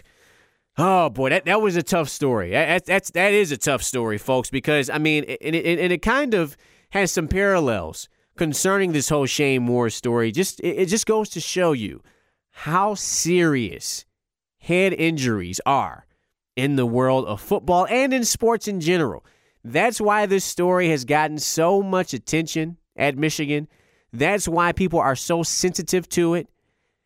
oh, boy, that, that was a tough story. That, that's, that is a tough story, folks, because, I mean, and it, and it kind of has some parallels concerning this whole Shane Morris story. Just it, it just goes to show you how serious head injuries are in the world of football and in sports in general. That's why this story has gotten so much attention at Michigan. That's why people are so sensitive to it.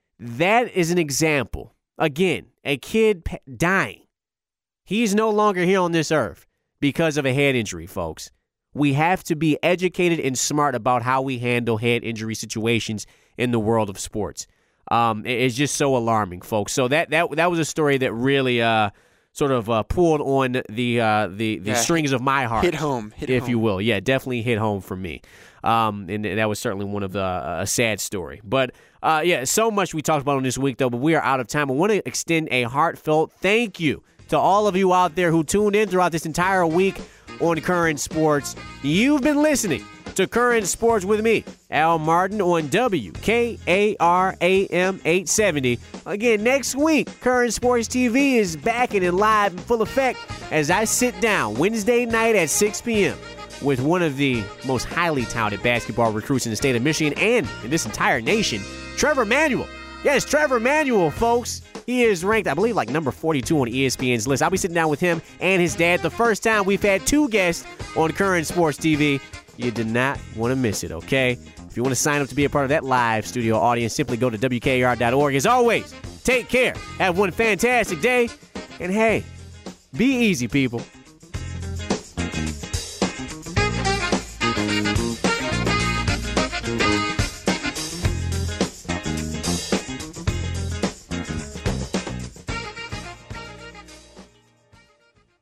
That is an example. Again, a kid dying. He's no longer here on this earth because of a head injury, folks. We have to be educated and smart about how we handle head injury situations in the world of sports. Um, it's just so alarming, folks. So that that that was a story that really uh, sort of uh, pulled on the uh, the, the yeah, strings of my heart. Hit home, hit if home. you will. Yeah, definitely hit home for me. Um, and that was certainly one of the uh, a sad story. But uh, yeah, so much we talked about on this week, though. But we are out of time. I want to extend a heartfelt thank you to all of you out there who tuned in throughout this entire week on Current Sports. You've been listening to Current Sports with me, Al Martin, on W K A R A M eight seventy. Again, next week, Current Sports T V is back and in live in full effect as I sit down Wednesday night at six p.m. with one of the most highly touted basketball recruits in the state of Michigan and in this entire nation, Trevor Manuel. Yes, Trevor Manuel, folks. He is ranked, I believe, like number forty-two on E S P N's list. I'll be sitting down with him and his dad. The first time we've had two guests on Current Sports T V. You do not want to miss it, okay? If you want to sign up to be a part of that live studio audience, simply go to W K A R dot org. As always, take care. Have one fantastic day. And hey, be easy, people.